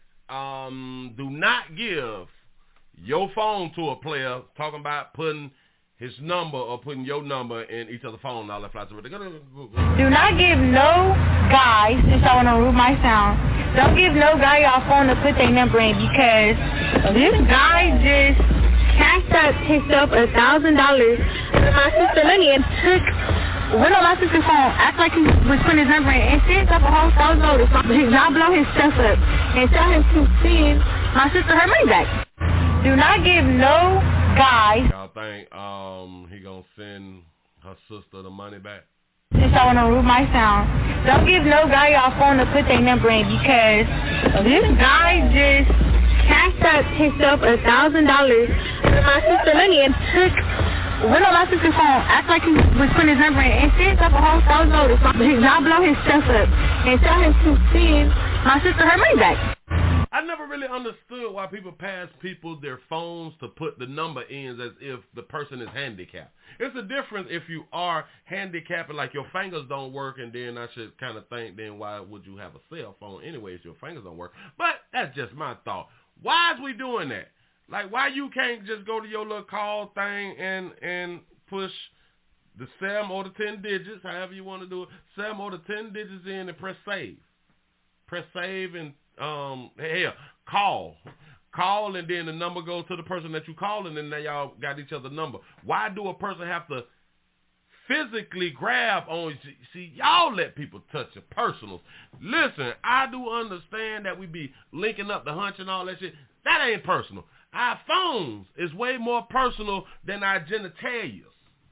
um do not give your phone to a player talking about putting his number or putting your number in each other's phone and all that flies over. Do not give no guy, since I want to remove my sound, don't give no guy your phone to put their number in, because this guy just cashed up himself a thousand dollars to my sister Lenny and took went on my sister's phone, act like he was putting his number in, and sent up a whole thousand dollars. Not blow his stuff up and tell him to send my sister her money back. Do not give no guy. Y'all think um he gonna send her sister the money back? Since I want to remove my sound, don't give no guy your phone to put their number in, because this guy just cashed up himself a thousand dollars to my sister Lenny and took went on my sister's phone, act like he was putting his number in, and sent up a whole thousand dollars. Not blow his stuff up and tell him to send my sister her money back. I never really understood why people pass people their phones to put the number in as if the person is handicapped. It's a difference if you are handicapped and like your fingers don't work, and then I should kind of think, then why would you have a cell phone anyways? Your fingers don't work. But that's just my thought. Why is we doing that? Like, why you can't just go to your little call thing and and push the seven or the ten digits, however you want to do it, seven or the ten digits in and press save. Press save and Um, hell, call. Call, and then the number goes to the person that you call, and then now y'all got each other's number. Why do a person have to physically grab on? See, y'all let people touch your personals. Listen, I do understand that we be linking up the hunch and all that shit. That ain't personal. Our phones is way more personal than our genitalia.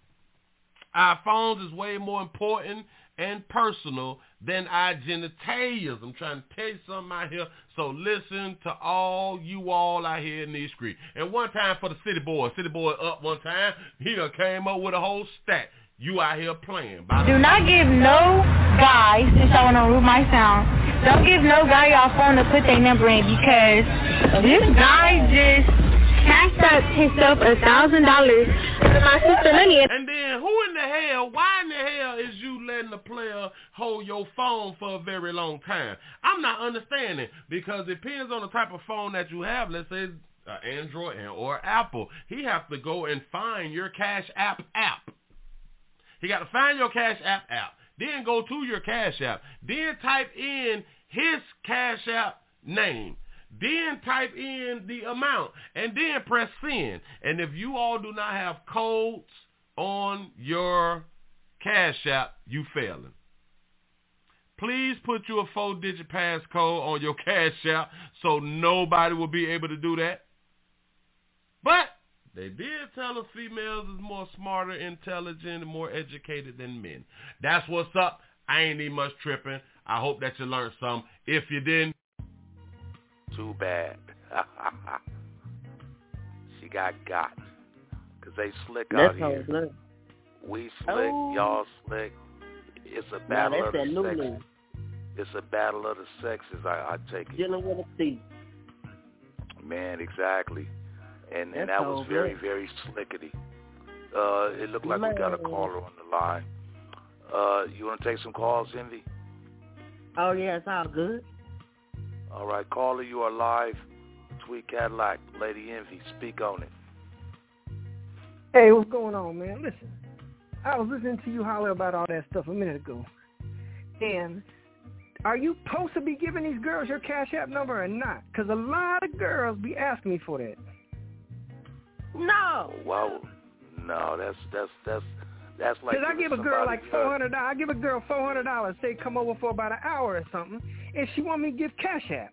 Our phones is way more important and personal than our genitalia. I'm trying to tell you something out here, so listen to all you all out here in these streets. And one time for the city boy, city boy up one time, he done came up with a whole stack. You out here playing. By Do not give no guy, since I want to remove my sound, don't give no guy your phone to put their number in, because this guy just cashed up himself a thousand dollars to my sister Lenny. And then who in the hell, why in the hell is you letting the player hold your phone for a very long time? I'm not understanding, because it depends on the type of phone that you have. Let's say uh, Android or Apple. He have to go and find your Cash App app. He got to find your Cash App app. Then go to your Cash App. Then type in his Cash App name. Then type in the amount, and then press send. And if you all do not have codes on your Cash App, you failing. Please put you a four-digit passcode on your Cash App so nobody will be able to do that. But they did tell us females is more smarter, intelligent, and more educated than men. That's what's up. I ain't even much tripping. I hope that you learned something. If you didn't, too bad. She got got. Because they slick That's out how here. it's look. We slick, Oh. y'all slick. It's a Now battle that's of that the Lulu. sexes. It's a battle of the sexes, I, I take it. Dealing with a thief. Man, exactly. And and That's that how was it very, look. very slickety. Uh, it looked like we got a Man. caller on the line. Uh, you want to take some calls, Envy? Oh, yeah, it's all good. All right, caller, you are live. Tweet Cadillac, Lady Envy, speak on it. Hey, what's going on, man? Listen, I was listening to you holler about all that stuff a minute ago. And are you supposed to be giving these girls your Cash App number or not? Because a lot of girls be asking me for that. No. Wow. No, that's that's that's that's like. Because I give a girl like four hundred dollars. I give a girl four hundred dollars. Say come over for about an hour or something, and she want me to give Cash App.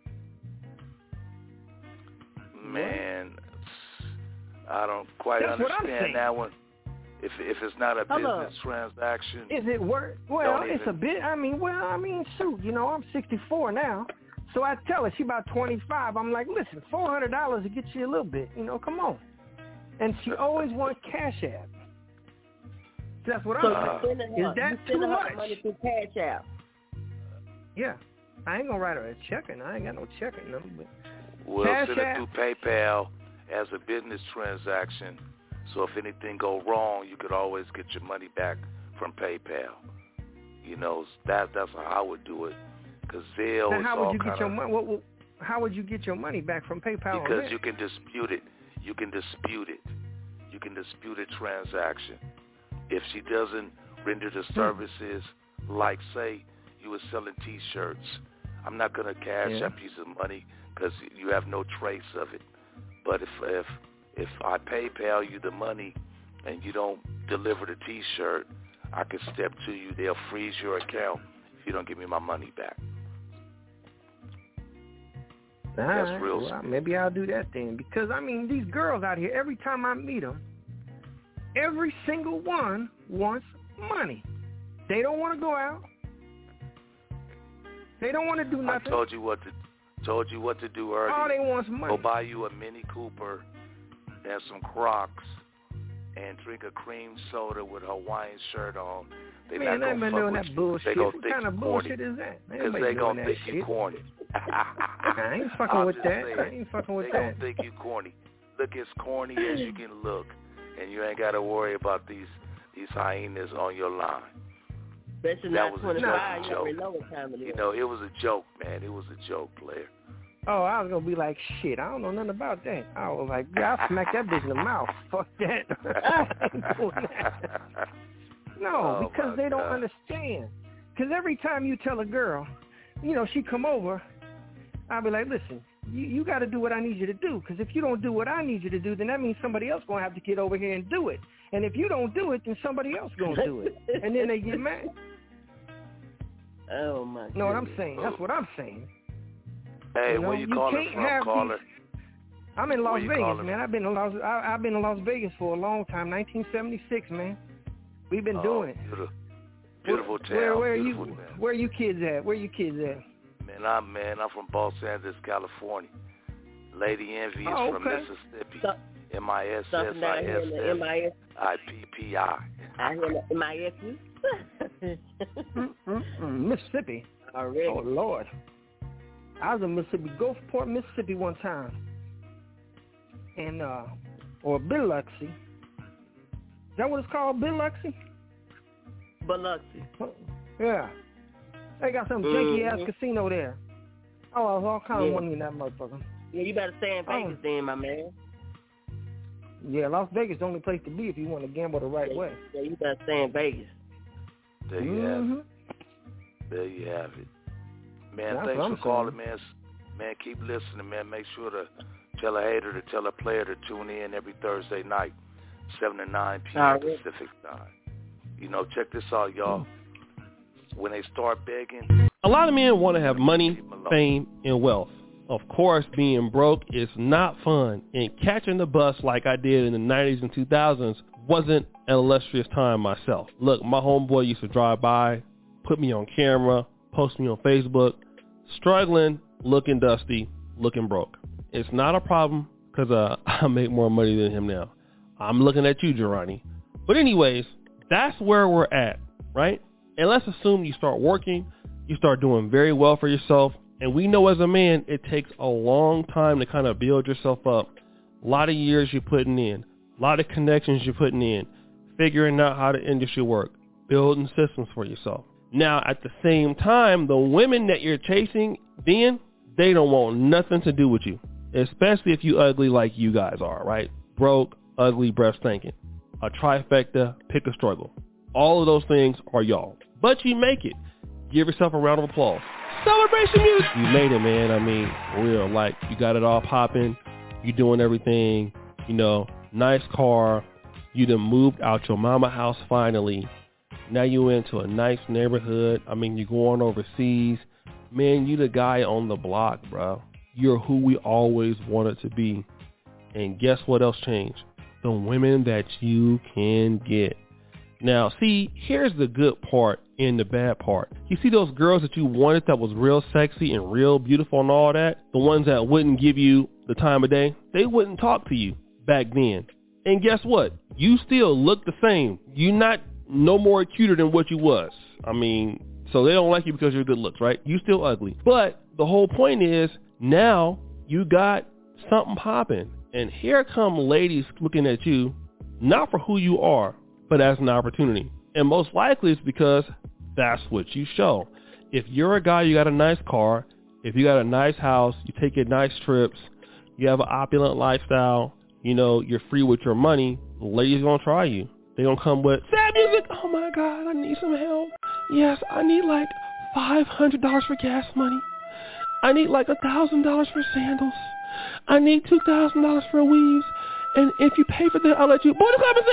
Man, I don't quite That's what I'm understand saying. that one. If if it's not a Hello. business transaction, Is it worth? Well, Don't it's a even- bit. I mean, well, I mean, shoot, you know, I'm sixty-four now, so I tell her she about twenty-five. I'm like, listen, four hundred dollars to get you a little bit, you know, come on. And she always wants Cash App. That's what So I'm you saying. sending her, Is that you too sending her much? the money through Cash App. Yeah, I ain't gonna write her a checking. I ain't got no checking number. But we'll Cash send it App. through PayPal as a business transaction. So if anything go wrong, you could always get your money back from PayPal. You know, that that's how I would do it. Because Zelle Now, is how all would you get kind your of money? What, what, how would you get your money back from PayPal? on because that? you can dispute it. You can dispute it. You can dispute a transaction. If she doesn't render the services, like say you were selling T-shirts, I'm not gonna cash Yeah. up you some money because you have no trace of it. But if if if I PayPal you the money and you don't deliver the T-shirt, I can step to you. They'll freeze your account if you don't give me my money back. All That's right, real well, simple. maybe I'll do that then. Because, I mean, these girls out here, every time I meet them, every single one wants money. They don't want to go out. They don't want to do nothing. I told you what to told you what to do earlier. All they want is money. Go buy you a Mini Cooper and some Crocs and drink a cream soda with a Hawaiian shirt on. They Man, not they've gonna been fuck doing with that you. bullshit. They gonna What think kind of you bullshit corny. is that? Because Ain't they nobody gonna doing think that you shit. corny. I ain't fucking I'm with just that. saying. I ain't fucking with They that. gonna think you corny. Look as corny as you can look, and you ain't got to worry about these these hyenas on your line. Especially That not was a twenty-five. joke. You already know what time it is. You know, it was a joke, man. It was a joke, player. Oh, I was gonna be like, shit, I don't know nothing about that. I was like, yeah, I'll smack that bitch in the mouth. Fuck that. I ain't doing that. No, Oh, because my they don't God. understand. Because every time you tell a girl, you know, she come over, I'll be like, listen, you, you got to do what I need you to do. Because if you don't do what I need you to do, then that means somebody else going to have to get over here and do it. And if you don't do it, then somebody else going to do it. And then they get mad. Oh, my God. Know what I'm saying? That's what I'm saying. Hey, You know, where you, you calling can't from, have caller? I'm in Las Where you Vegas, calling man. I've been in Las I, I've been in Las Vegas for a long time, nineteen seventy-six, man. We've been Oh, doing it. Beautiful, beautiful town. Where, where are beautiful you? town. Where are you kids at? Where you kids at? Man, I'm man. I'm from Los Angeles, California. Lady Envy is Oh, from okay. Mississippi. So, M I S S something I down here in the S M I S. S I P P I. I hear the M I S. Mm-mm-mm. Mississippi. Already. Oh Lord. I was in Mississippi, Gulfport, Mississippi one time, and uh, or Biloxi. Is that what it's called, Biloxi? Biloxi. Yeah. They got some Mm-hmm. janky ass casino there. Oh, there's all kind Yeah. of money in that motherfucker. Yeah, you better stay in Vegas Oh. then, my man. Yeah, Las Vegas is the only place to be if you want to gamble the right yeah, way. Yeah, you better stay in Vegas. There you have Mm-hmm. it. There you have it. Man, That's thanks what for I'm calling, man. Man, keep listening, man. Make sure to tell a hater to tell a player to tune in every Thursday night, seven to nine p.m. All right. Pacific time. You know, check this out, y'all. When they start begging, A lot of men want to have money, fame, and wealth. Of course, being broke is not fun, and catching the bus like I did in the nineties and two thousands wasn't an illustrious time myself. Look, my homeboy used to drive by, put me on camera, post me on Facebook, struggling, looking dusty, looking broke. It's not a problem because uh, I make more money than him now. I'm looking at you, Gerani. But anyways, that's where we're at, right? And let's assume you start working, you start doing very well for yourself. And we know as a man, it takes a long time to kind of build yourself up. A lot of years you're putting in, a lot of connections you're putting in, figuring out how the industry work, building systems for yourself. Now, at the same time, the women that you're chasing, then they don't want nothing to do with you, especially if you ugly like you guys are, right? Broke, ugly, breath stinking. A trifecta, pick a struggle. All of those things are y'all. But you make it. Give yourself a round of applause. Celebration music. You made it, man. I mean, real. Like, you got it all popping. You doing everything. You know, nice car. You done moved out your mama house finally. Now you into a nice neighborhood. I mean, you're going overseas. Man, you the guy on the block, bro. You're who we always wanted to be. And guess what else changed? The women that you can get. Now, see, here's the good part and the bad part. You see those girls that you wanted that was real sexy and real beautiful and all that? The ones that wouldn't give you the time of day? They wouldn't talk to you back then. And guess what? You still look the same. You're not no more cuter than what you was. I mean, so they don't like you because you're good looks, right? You still ugly. But the whole point is now you got something popping. And here come ladies looking at you, not for who you are, but as an opportunity. And most likely it's because that's what you show. If you're a guy, you got a nice car, if you got a nice house, you take your nice trips, you have an opulent lifestyle, you know, you're free with your money, ladies gonna try you. They gonna come with sad music. Oh my God, I need some help. Yes, I need like five hundred dollars for gas money. I need like one thousand dollars for sandals. I need two thousand dollars for weaves. And if you pay for that, I'll let you. Boy, the clap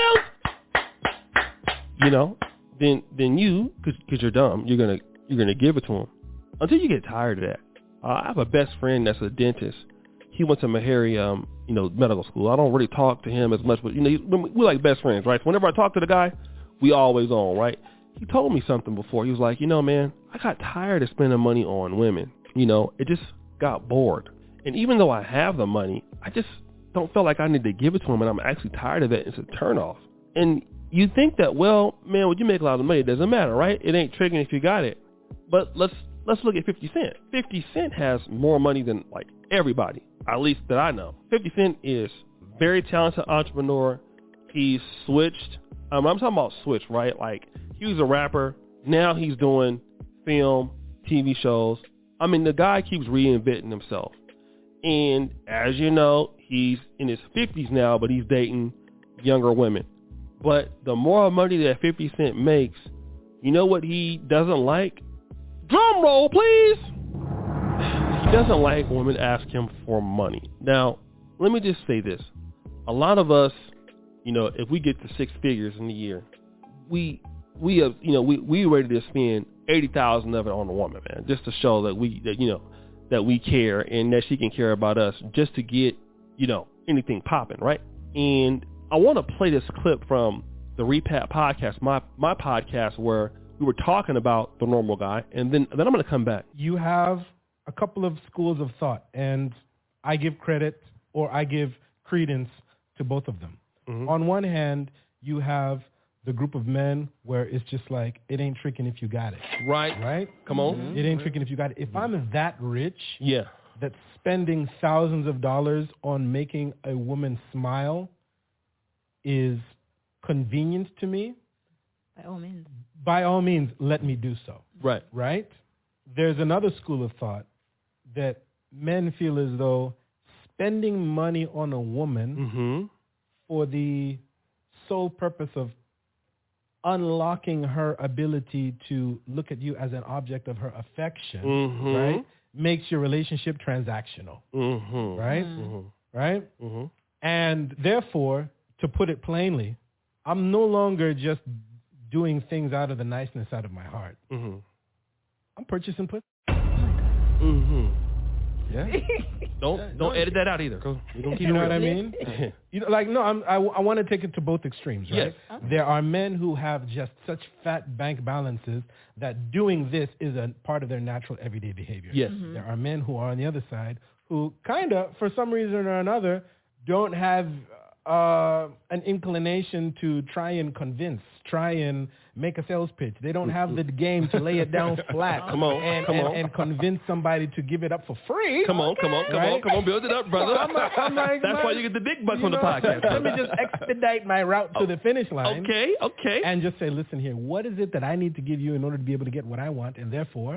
yourself. You know, then then you, cause, cause you're dumb, you're gonna you're gonna give it to them until you get tired of that. Uh, I have a best friend that's a dentist. He went to Meharry, um, you know, medical school. I don't really talk to him as much, but you know, we're like best friends, right? So whenever I talk to the guy, we always on, right? He told me something before. He was like, you know, man, I got tired of spending money on women. You know, it just got bored. And even though I have the money, I just don't feel like I need to give it to him, and I'm actually tired of it. It's a turnoff. And you think that, well, man, when you make a lot of money, it doesn't matter, right? It ain't triggering if you got it. But let's let's look at fifty Cent. fifty Cent has more money than like everybody, at least that I know. fifty Cent is very talented entrepreneur. He's switched. Um, I'm talking about switch, right? Like, he was a rapper. Now he's doing film, T V shows. I mean, the guy keeps reinventing himself. And as you know, he's in his fifties now, but he's dating younger women. But the more money that fifty Cent makes, you know what he doesn't like? Drum roll, please. He doesn't like women ask him for money. Now, let me just say this. A lot of us, you know, if we get to six figures in a year, we we have, you know, we we ready to spend eighty thousand of it on a woman, man, just to show that we, that, you know, that we care and that she can care about us, just to get, you know, anything popping, right? And I want to play this clip from the Repat podcast, my my podcast, where we were talking about the normal guy, and then then I'm going to come back. You have a couple of schools of thought, and I give credit or I give credence to both of them. Mm-hmm. On one hand, you have the group of men where it's just like, it ain't tricking if you got it. Right. Right? Come on. Mm-hmm. It ain't tricking if you got it. If mm-hmm. I'm that rich, yeah, that's spending thousands of dollars on making a woman smile is convenient to me, by all means, by all means, let me do so. Right. Right? There's another school of thought that men feel as though spending money on a woman mm-hmm. for the sole purpose of unlocking her ability to look at you as an object of her affection, mm-hmm. right, makes your relationship transactional, mm-hmm. right? Mm-hmm. Right? Mm-hmm. And therefore, to put it plainly, I'm no longer just doing things out of the niceness out of my heart. Mm-hmm. I'm purchasing pussy. Mm-hmm. Yeah. Don't don't edit that out either. We don't keep you know it what I mean? You know, like no, I'm, I I want to take it to both extremes, right? Yes. Okay. There are men who have just such fat bank balances that doing this is a part of their natural everyday behavior. Yes. Mm-hmm. There are men who are on the other side who kind of, for some reason or another, don't have uh, an inclination to try and convince, try and make a sales pitch. They don't have the game to lay it down flat. Come on, and, come and, on. and convince somebody to give it up for free. Come on, come on, come right? on, come on, build it up, brother. I'm, I'm like, That's man, why you get the big bucks you on the know, podcast. Let me just expedite my route to the finish line. Okay, okay. And just say, listen here, what is it that I need to give you in order to be able to get what I want? And therefore,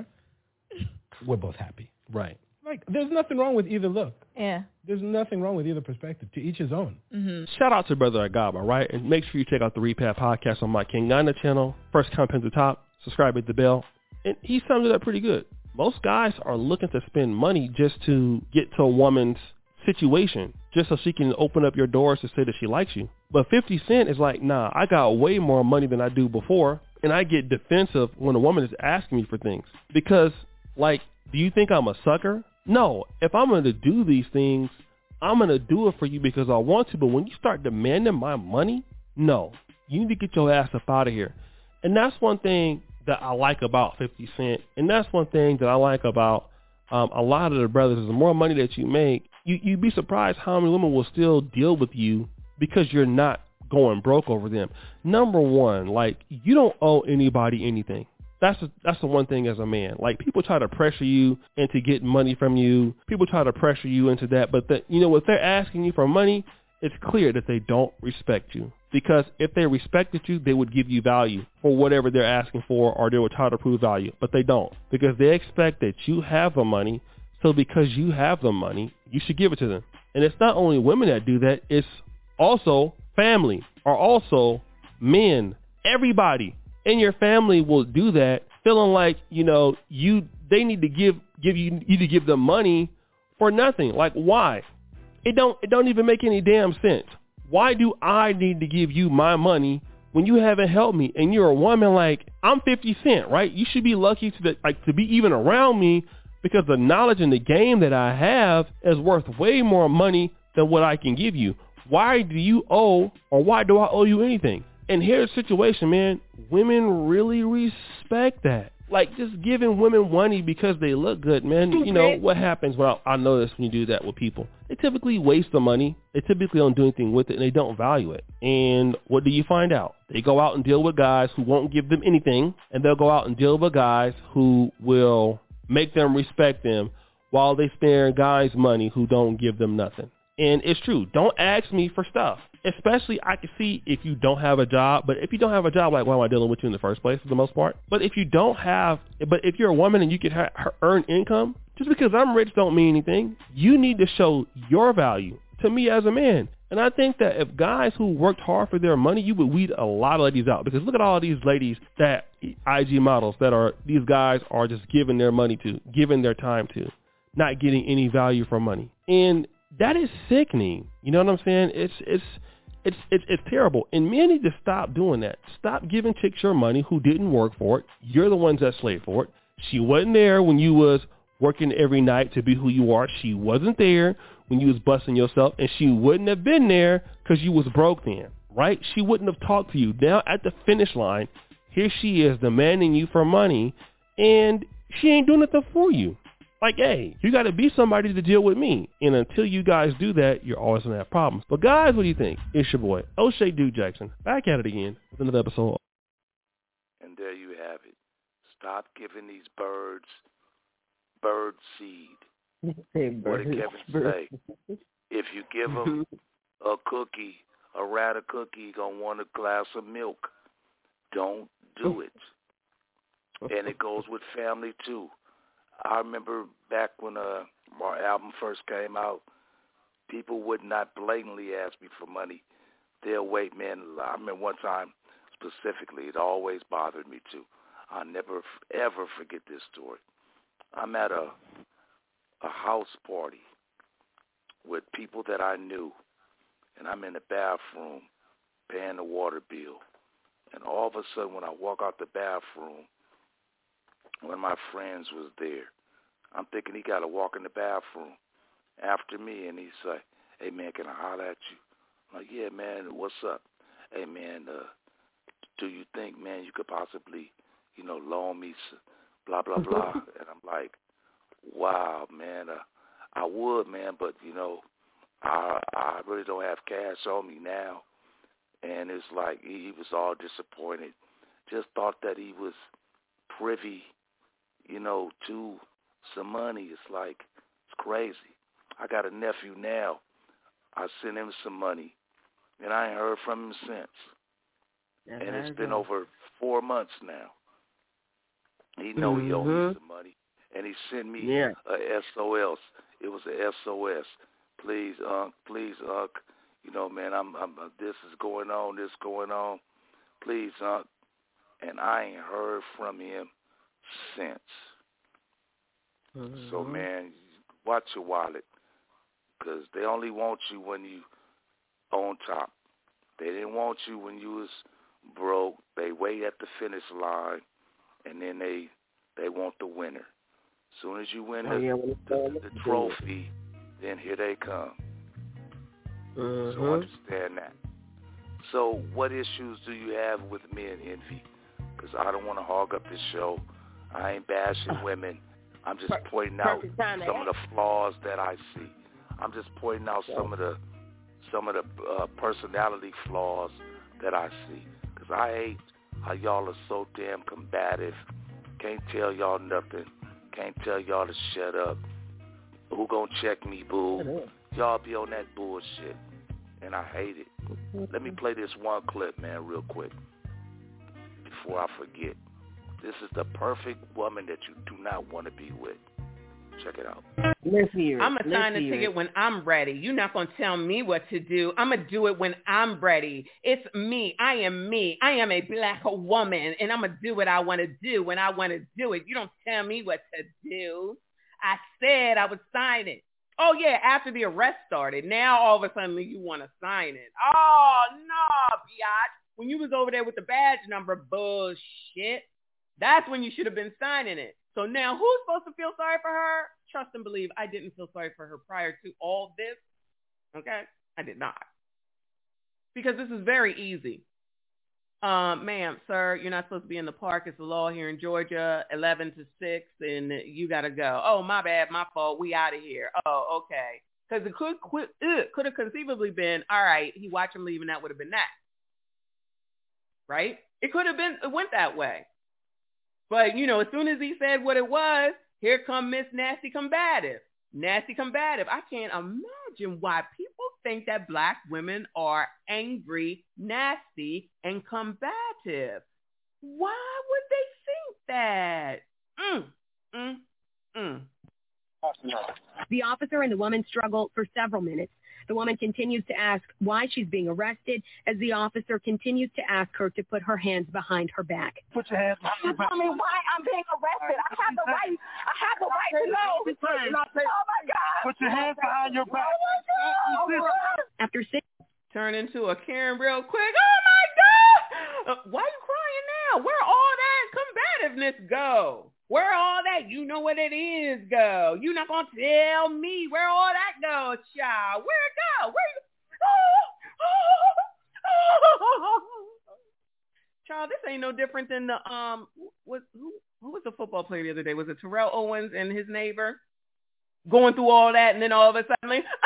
we're both happy. Right. Like, there's nothing wrong with either look. Yeah. There's nothing wrong with either perspective. To each his own. Mm-hmm. Shout out to Brother Agaba, right? And make sure you check out the Repad podcast on my Kingana channel. First comment at the top. Subscribe, hit the bell. And he summed it up pretty good. Most guys are looking to spend money just to get to a woman's situation, just so she can open up your doors to say that she likes you. But fifty Cent is like, nah, I got way more money than I do before. And I get defensive when a woman is asking me for things. Because, like, do you think I'm a sucker? No, if I'm going to do these things, I'm going to do it for you because I want to. But when you start demanding my money, no, you need to get your ass up out of here. And that's one thing that I like about fifty Cent. And that's one thing that I like about um, a lot of the brothers is the more money that you make, you, you'd be surprised how many women will still deal with you because you're not going broke over them. Number one, like, you don't owe anybody anything. That's a, that's the one thing as a man. Like, people try to pressure you into getting money from you. People try to pressure you into that. But, the, you know, if they're asking you for money, it's clear that they don't respect you. Because if they respected you, they would give you value for whatever they're asking for, or they would try to prove value. But they don't, because they expect that you have the money. So because you have the money, you should give it to them. And it's not only women that do that. It's also family, or also men. Everybody in your family will do that, feeling like, you know, you they need to give give you you to give them money for nothing. Like, why? It don't it don't even make any damn sense. Why do I need to give you my money when you haven't helped me? And you're a woman. Like, I'm fifty Cent, right? You should be lucky to the, like to be even around me, because the knowledge and the game that I have is worth way more money than what I can give you. Why do you owe, or why do I owe you anything? And here's the situation, man. Women really respect that. Like, just giving women money because they look good, man. You know, what happens when I, I notice when you do that with people? They typically waste the money. They typically don't do anything with it, and they don't value it. And what do you find out? They go out and deal with guys who won't give them anything, and they'll go out and deal with guys who will make them respect them while they spend guys money who don't give them nothing. And it's true. Don't ask me for stuff. Especially, I can see if you don't have a job. But if you don't have a job, like, why am I dealing with you in the first place for the most part? But if you don't have, but if you're a woman and you can ha- earn income, just because I'm rich don't mean anything. You need to show your value to me as a man. And I think that if guys who worked hard for their money, you would weed a lot of ladies out. Because look at all these ladies that I G models that are, these guys are just giving their money to, giving their time to, not getting any value for money. And that is sickening. You know what I'm saying? It's, it's, It's, it's it's terrible, and men need to stop doing that. Stop giving chicks your money who didn't work for it. You're the ones that slaved for it. She wasn't there when you was working every night to be who you are. She wasn't there when you was busting yourself, and she wouldn't have been there because you was broke then, right? She wouldn't have talked to you. Now at the finish line, here she is demanding you for money, and she ain't doing nothing for you. Like, hey, you got to be somebody to deal with me. And until you guys do that, you're always going to have problems. But guys, what do you think? It's your boy, O'Shea Duke Jackson, back at it again with another episode. And there you have it. Stop giving these birds bird seed. Hey, what did Kevin say? If you give them a cookie, a rat a cookie, you're going to want a glass of milk. Don't do it. And it goes with family, too. I remember back when uh, our album first came out, people would not blatantly ask me for money. They'll wait, man. I remember one time specifically, it always bothered me too. I'll never, ever forget this story. I'm at a a house party with people that I knew, and I'm in the bathroom paying the water bill. And all of a sudden, when I walk out the bathroom, one of my friends was there. I'm thinking he got to walk in the bathroom after me, and he's like, hey, man, can I holler at you? I'm like, yeah, man, what's up? Hey, man, uh, do you think, man, you could possibly, you know, loan me some blah, blah, blah? And I'm like, wow, man, uh, I would, man, but, you know, I I really don't have cash on me now. And it's like he, he was all disappointed. Just thought that he was privy, you know, to some money. It's like, it's crazy. I got a nephew now. I sent him some money, and I ain't heard from him since. That's and it's right. been over four months now. He know mm-hmm. he owed me some money, and he sent me yeah. a S O S. It was a S O S. Please, Unc, please, Unc. You know, man, I'm, I'm. This is going on. This going on. Please, Unc. And I ain't heard from him since. Mm-hmm. So, man, watch your wallet, because they only want you when you on top. They didn't want you when you was broke. They wait at the finish line, and then they they want the winner. As soon as you win oh, the, yeah, the, the, the trophy, then here they come. Mm-hmm. So understand that. So what issues do you have with men envy? Because I don't want to hog up this show. I ain't bashing women. I'm just pointing out some of the flaws that I see. I'm just pointing out some of the some of the uh, personality flaws that I see. Because I hate how y'all are so damn combative. Can't tell y'all nothing. Can't tell y'all to shut up. Who gonna check me, boo? Y'all be on that bullshit. And I hate it. Let me play this one clip, man, real quick, before I forget. This is the perfect woman that you do not want to be with. Check it out. Let's hear it. I'm going to sign the Let's hear ticket it. when I'm ready. You're not going to tell me what to do. I'm going to do it when I'm ready. It's me. I am me. I am a black woman, and I'm going to do what I want to do when I want to do it. You don't tell me what to do. I said I would sign it. Oh, yeah, after the arrest started. Now, all of a sudden, you want to sign it. Oh, no, biatch. When you was over there with the badge number, bullshit. That's when you should have been signing it. So now who's supposed to feel sorry for her? Trust and believe I didn't feel sorry for her prior to all this. Okay? I did not. Because this is very easy. Um, ma'am, sir, you're not supposed to be in the park. It's the law here in Georgia, eleven to six, and you got to go. Oh, my bad, my fault. We out of here. Oh, okay. Because it could, could, could have conceivably been, all right, he watched him leave, and that would have been that. Right? It could have been, it went that way. But, you know, as soon as he said what it was, here come Miss Nasty Combative. Nasty Combative. I can't imagine why people think that black women are angry, nasty, and combative. Why would they think that? Mm, mm, mm. The officer and the woman struggle for several minutes. The woman continues to ask why she's being arrested as the officer continues to ask her to put her hands behind her back. Put your hands behind your back. Tell me why I'm being arrested. I have the right. I have the right to know. Oh, my God. Put your hands behind your back. Oh, my God. After six. Turn into a Karen real quick. Oh, my God. Uh, why are you crying now? Where all that combativeness go? Where all that you know what it is go? You not gonna tell me where all that go, child? Where it go? Where you? Oh, oh, oh. Child, this ain't no different than the um. What who who was the football player the other day? Was it Terrell Owens and his neighbor going through all that, and then all of a sudden, like,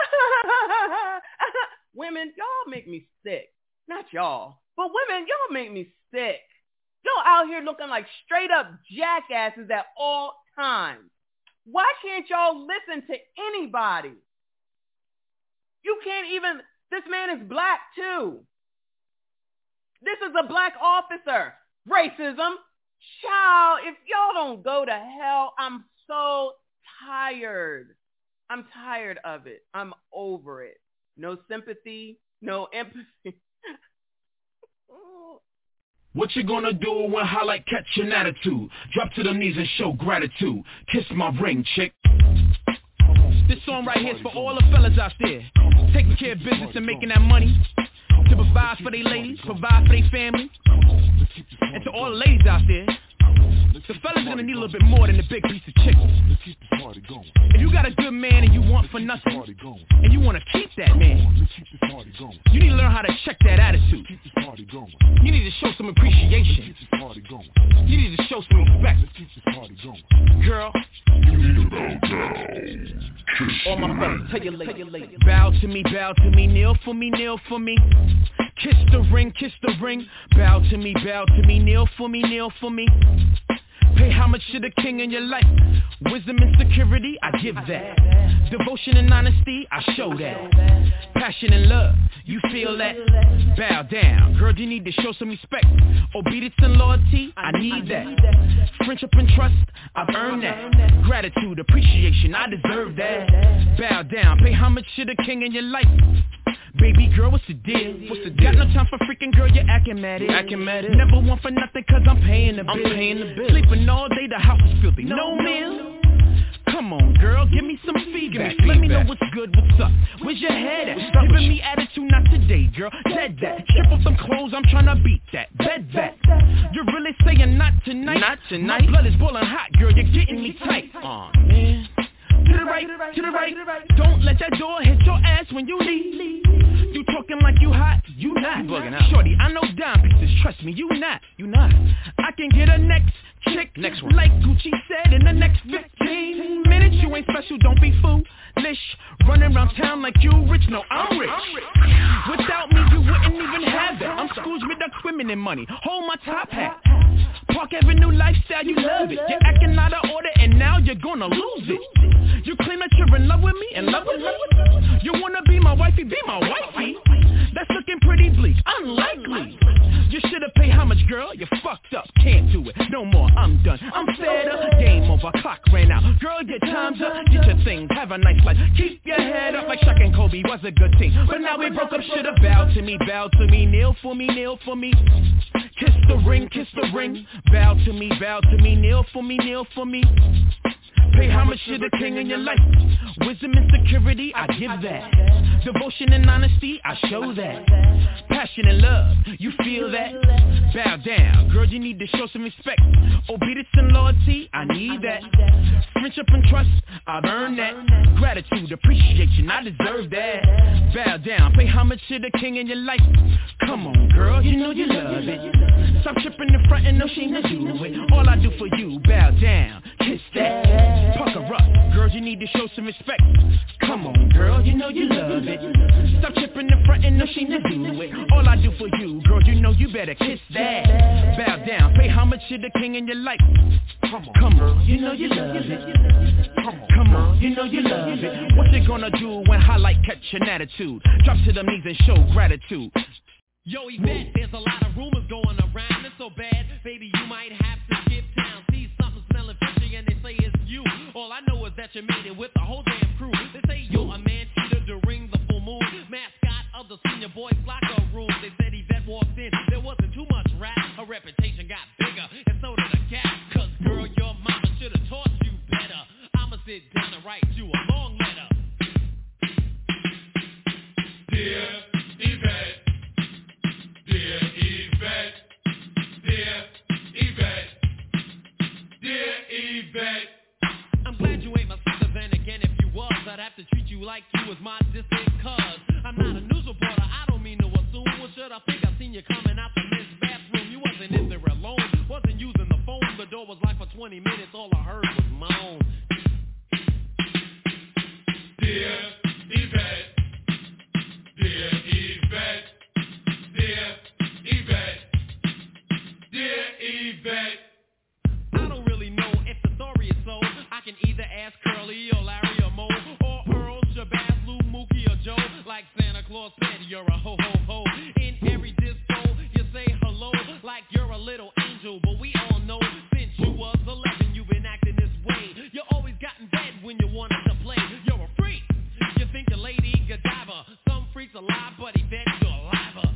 women, y'all make me sick. Not y'all, but women, y'all make me sick. Y'all out here looking like straight up jackasses at all times. Why can't y'all listen to anybody? You can't even, this man is black too. This is a black officer. Racism. Child, if y'all don't go to hell, I'm so tired. I'm tired of it. I'm over it. No sympathy, no empathy. What you gonna do when highlight catch an attitude? Drop to the knees and show gratitude. Kiss my ring, chick. This song right here is for all the fellas out there taking care of business and making that money to provide for their ladies, provide for their family. And to all the ladies out there, the fellas gonna need a little bit more than a big piece of chicken. If you got a good man and you want for nothing, and you want to keep that man, you need to learn how how to check that attitude. Keep this party going. You need to show some appreciation. Keep this party going. You need to show some respect. Keep this party going. Girl, you need to bow down. All my fellas, tell your lady. Bow to me, bow to me, kneel for me, kneel for me. Kiss the ring, kiss the ring. Bow to me, bow to me, kneel for me, kneel for me. Pay homage to the king in your life. Wisdom and security, I give that. Devotion and honesty, I show that. Passion and love, you feel that? Bow down, girl, you need to show some respect. Obedience and loyalty, I need that. Friendship and trust, I've earned that. Gratitude, appreciation, I deserve that. Bow down, pay homage to the king in your life. Baby girl, what's the deal? What's the deal? Got no time for freaking girl, you're acting mad at. Acting mad at. Never want for nothing cause I'm paying the bill. I'm paying the bill. Sleeping all day, the house is filthy. No, no meal. Come on, girl, give me some feedback. Let me know what's good, what's up. Where's your head at? Giving me attitude, not today, girl. Dead that. Strip off some clothes, I'm tryna beat that. Bed that. You're really saying not tonight? Not tonight. My blood is boiling hot, girl. You're getting me tight. Aw, oh, man. To the right, to the right. Don't let that door hit your ass when you leave. You talking like you hot, you not. Shorty, I know dime pieces, trust me, you not, you not. I can get a next chick, next one. Like Gucci said, in the next fifteen minutes. You ain't special, don't be foolish. Running around town like you rich, no, I'm rich. Without me, you wouldn't even have that. I'm Scrooge with the criminal money, hold my top hat. Park Avenue lifestyle, you love it. You're acting out of order and now you're gonna lose it. You claim that you're in love with me, in love with me. You wanna be my wifey, be my wifey. That's looking pretty bleak, unlikely. You should've paid homage, girl, you fucked up. Can't do it, no more, I'm done. I'm fed up, game over, clock ran out. Girl, your time's up, get your things, have a nice life. Keep your head up like Shaq and Kobe was a good team. But now we broke up, should've bowed to me, bow to me, kneel for me, kneel for me. Kiss the ring, kiss the ring. Bow to me, bow to me, kneel for me, kneel for me. Pay homage to the king in your life. Wisdom and security, I give that. Devotion and honesty, I show that. Passion and love, you feel that? Bow down, girl, you need to show some respect. Obedience and loyalty, I need that. Friendship and trust, I've earned that. Gratitude, appreciation, I deserve that. Bow down, pay homage to the king in your life. Come on, girl, you know you love it. Stop tripping in front and no shame to do it. All I do for you, bow down, kiss that. Pucker up, girl, you need to show some respect. Come on, girl, you know you love it. Stop tripping in front and no shame to do it. All I do for you, girl, you know you better kiss that. Bow down, pay homage to the king in your life. Come on, come on, you know you love it. Come on, you know you love it. What you gonna do when highlight catch an attitude? Drop to the knees and show gratitude. Yo, Yvette, there's a lot of rumors going around. It's so bad, baby, you might have to skip town. See something smelling fishy and they say it's you. All I know is that you made it with the whole damn crew. They say you're a man-cheater during the full moon. Mascot of the senior boys locker room. They said Yvette walked in, there wasn't too much rap. Her reputation got bigger, and so did the gap. Cause girl, your mama should've taught you better. I'ma sit down and write you a long letter. Dear Yvette, dear Yvette, dear Yvette, dear Yvette. I'm glad you ain't my sister, then again if you was, I'd have to treat you like you was my distant cuz. I'm not a news reporter, I don't mean to assume. Well, should I think I seen you coming out the men's bathroom? You wasn't in there alone, wasn't using the phone. The door was locked for twenty minutes, all I heard was moan. Dear Yvette, dear Yvette, dear Yvette, dear Yvette. I don't really know if the story is so. I can either ask Curly or Larry or Mo, or Earl, Shabazz, Lou, Mookie or Joe. Like Santa Claus said, you're a ho ho ho. In every disco, you say hello like you're a little angel. But we all know since you was eleven, you've been acting this way. You always got in bed when you wanted to play. You're a freak. You think you're Lady Godiva. Some freaks alive, but Yvette, you're alive.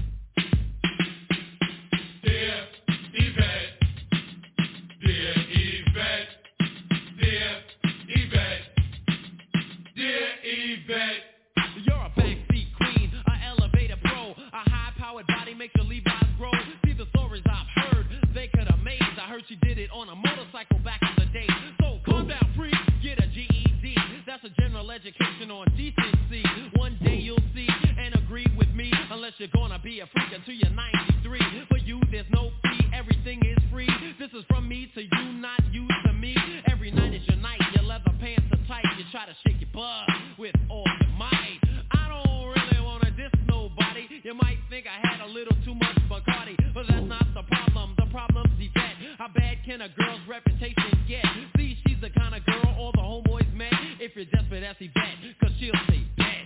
Dear Yvette, dear Yvette, dear Yvette, dear Yvette. You're a backseat queen, a elevator pro, a high-powered body makes your Levi's grow. See the stories I've heard, they could amaze. I heard she did it on a motorcycle back in the day. So calm down, freak, get a G E D. That's a general education on decency. One day you'll see and agree with me, unless you're gonna be a freak until you're ninety-three. For you, there's no fee, everything is free. This is from me to you, not you to me. Every night is your night, your leather pants are tight. You try to shake your butt with all your might. I don't really wanna diss nobody. You might think I had a little too much Bacardi, but that's not the problem. The problem's Yvette. How bad can a girl's reputation get? See, she's the kind of girl all the homeboys met. If you're desperate, that's Yvette, cause she'll say bet.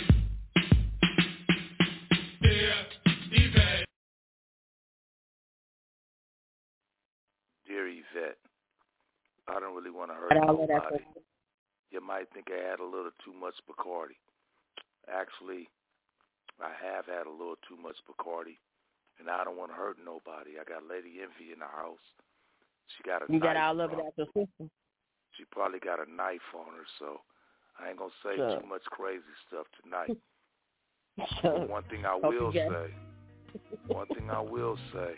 Dear Yvette. Dear Yvette, I don't really want to hurt I don't know that nobody. You might think I had a little too much Bacardi. Actually, I have had a little too much Bacardi, and I don't want to hurt nobody. I got Lady Envy in the house. She got a You knife got all of it on- at your system. She probably got a knife on her, so I ain't going to say Sure. too much crazy stuff tonight. Sure. But one thing I Hope will you get- say, one thing I will say,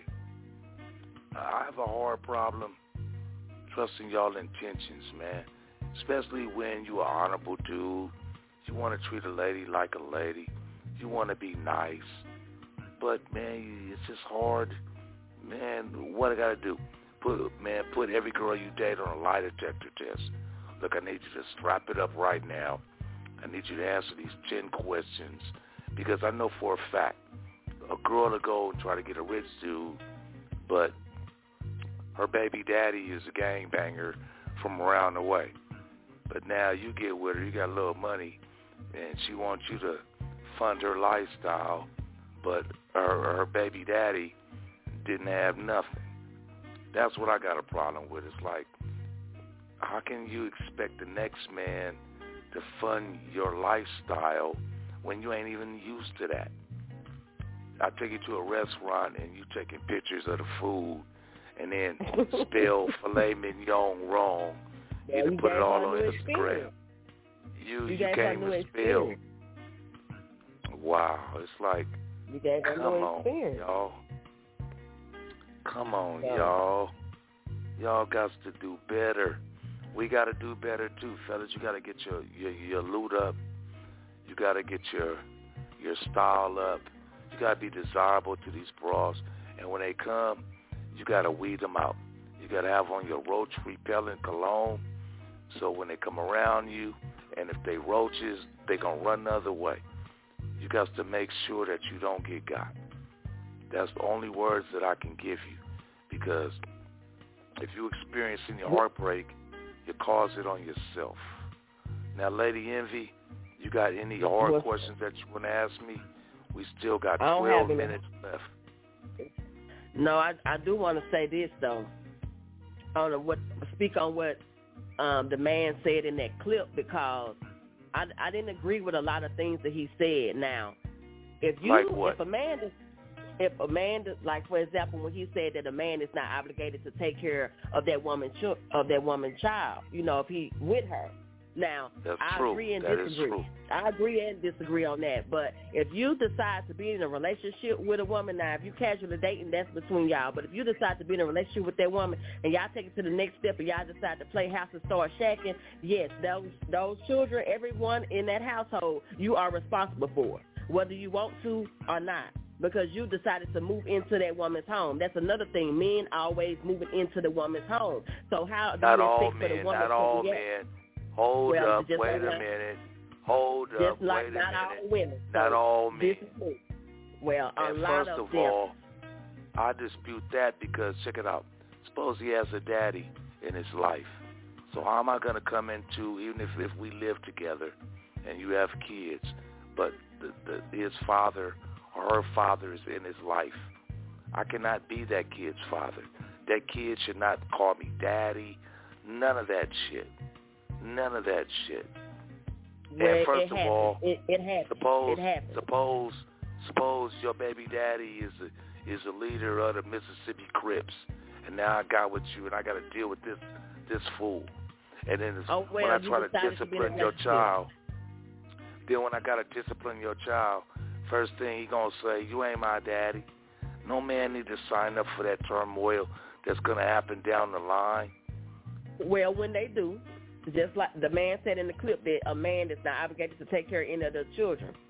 I have a hard problem trusting y'all intentions, man. Especially when you're an honorable dude. You want to treat a lady like a lady. You want to be nice. But, man, it's just hard. Man, what I got to do? Put, man, put every girl you date on a lie detector test. Look, I need you to strap it up right now. I need you to answer these ten questions. Because I know for a fact, a girl to go and try to get a rich dude, but her baby daddy is a gangbanger from around the way. But now you get with her, you got a little money, and she wants you to fund her lifestyle, but her, her baby daddy didn't have nothing. That's what I got a problem with. It's like, how can you expect the next man to fund your lifestyle when you ain't even used to that? I take you to a restaurant and you taking pictures of the food and then spell filet mignon wrong. Yeah, Either you put it gave all her on new Instagram. experience. You, You you gave her can't new even spell. experience. Wow. It's like, You gave her come new on, experience. y'all. Come on, Yeah. y'all. Y'all got to do better. We got to do better too, fellas. You got to get your, your your loot up. You got to get your your style up. You got to be desirable to these bras. And when they come, you got to weed them out. You got to have on your roach repellent cologne. So when they come around you, and if they roaches, they going to run the other way. You got to make sure that you don't get got. That's the only words that I can give you. Because if you experience any heartbreak, you cause it on yourself. Now, Lady Envy, you got any hard What's questions that you want to ask me? We still got I don't twelve have any. minutes left. No, I I do want to say this though. I don't know what speak on what um, the man said in that clip because I, I didn't agree with a lot of things that he said. Now, if you Like what? if a man is if a man does- like for example when he said that a man is not obligated to take care of that woman's ch- of that woman's child, you know, if he with her. Now, That's I true. agree and That is disagree. true. I agree and disagree on that. But if you decide to be in a relationship with a woman, now if you casually dating, that's between y'all. But if you decide to be in a relationship with that woman and y'all take it to the next step and y'all decide to play house and start shacking, yes, those those children, everyone in that household, you are responsible for, whether you want to or not. Because you decided to move into that woman's home. That's another thing. Men always moving into the woman's home. So how do Not you all expect for the men, woman not to all react? men. Hold Well, up, just wait like a not- minute. Hold Just up, like wait a not minute. all women. Not So all men. this is me. Well, a And lot first of of them. all, I dispute that because, check it out, suppose he has a daddy in his life. So how am I going to come into, even if, if we live together and you have kids, but the, the, his father or her father is in his life, I cannot be that kid's father. That kid should not call me daddy, none of that shit. None of that shit. Well, and first it of happens. all, it, it happens. suppose it happens. suppose suppose your baby daddy is a, is a leader of the Mississippi Crips, and now I got with you, and I got to deal with this this fool. And then it's, Oh, well, when I you try to decided to be in a discipline your relationship. child, then when I got to discipline your child, first thing he gonna say, you ain't my daddy. No man need to sign up for that turmoil that's gonna happen down the line. Well, when they do, just like the man said in the clip that a man is not obligated to take care of any of the children.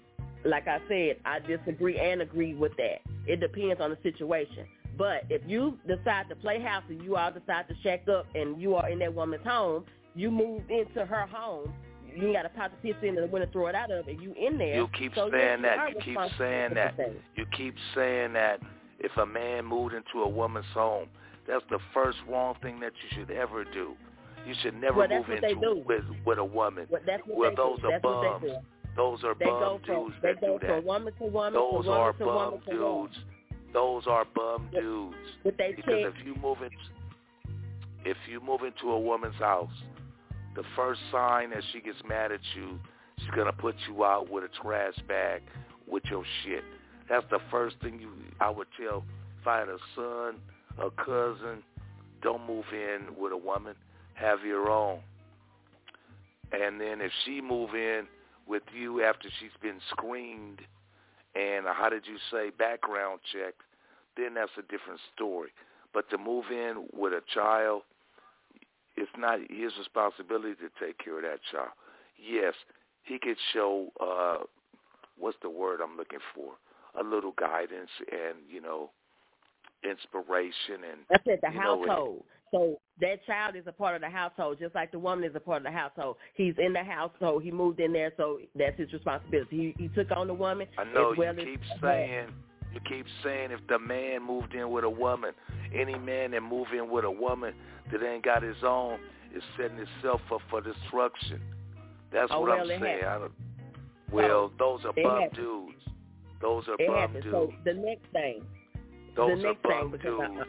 like I said, I disagree and agree with that. It depends on the situation. But if you decide to play house and you all decide to shack up and you are in that woman's home, you move into her home, you ain't got to pop the piss in and when to throw it out of it. You in there. You keep so saying you that. You keep saying that. You keep saying that if a man moved into a woman's home, that's the first wrong thing that you should ever do. You should never well, move into with with a woman. Well, that's what well they those do. are That's bums. What they do. Those are they bum go from, dudes they that go do that. From woman to woman those to are woman to bum woman to dudes. woman. Those are bum dudes. But they because check. if you move in, if you move into a woman's house, the first sign that she gets mad at you, she's gonna put you out with a trash bag with your shit. That's the first thing you. I would tell if I had a son, a cousin, don't move in with a woman. Have your own. And then if she move in with you after she's been screened and, uh, how did you say, background checked, then that's a different story. But to move in with a child, it's not his responsibility to take care of that child. Yes, he could show, uh, what's the word I'm looking for, a little guidance and, you know, inspiration. And that's it, the you know, household. So that child is a part of the household, just like the woman is a part of the household. He's in the household. He moved in there, so that's his responsibility. He, he took on the woman. I know as well you as, keep saying, you keep saying if the man moved in with a woman, any man that move in with a woman that ain't got his own is setting himself up for destruction. That's oh, what well, I'm saying. I don't, so, well, those are bum happens. dudes. Those are it bum happens. dudes. So the next thing. Those the next are bum thing, because dudes. I,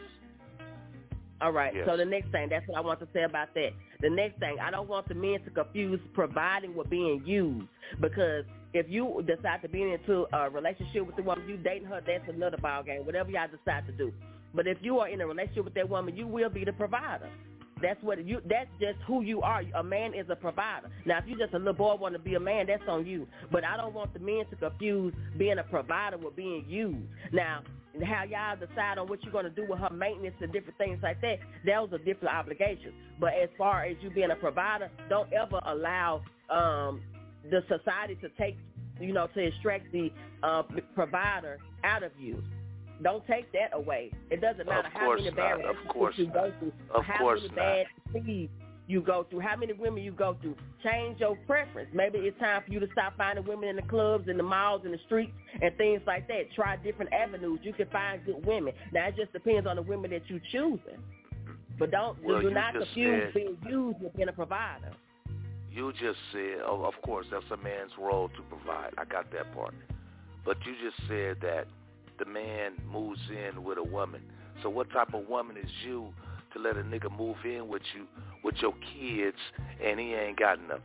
all right, yes. So the next thing, that's what I want to say about that. The next thing, I don't want the men to confuse providing with being used, because if you decide to be into a relationship with the woman, you dating her, that's another ball game, whatever y'all decide to do. But if you are in a relationship with that woman, you will be the provider. That's what you. That's just who you are. A man is a provider. Now, if you just a little boy want to be a man, that's on you. But I don't want the men to confuse being a provider with being used. Now, how y'all decide on what you're going to do with her maintenance and different things like that, those are different obligations. But as far as you being a provider, don't ever allow um, the society to take, you know, to extract the uh, provider out of you. Don't take that away. It doesn't matter how many bad relationships you go through, how many bad seeds you go through, how many women you go through. Change your preference. Maybe it's time for you to stop finding women in the clubs, in the malls, in the streets, and things like that. Try different avenues. You can find good women. Now, it just depends on the women that you're choosing. But don't well, do not confuse said, being used with being a provider. You just said, oh, of course, that's a man's role to provide. I got that part. But you just said that the man moves in with a woman. So what type of woman is you to let a nigga move in with you with your kids and he ain't got nothing?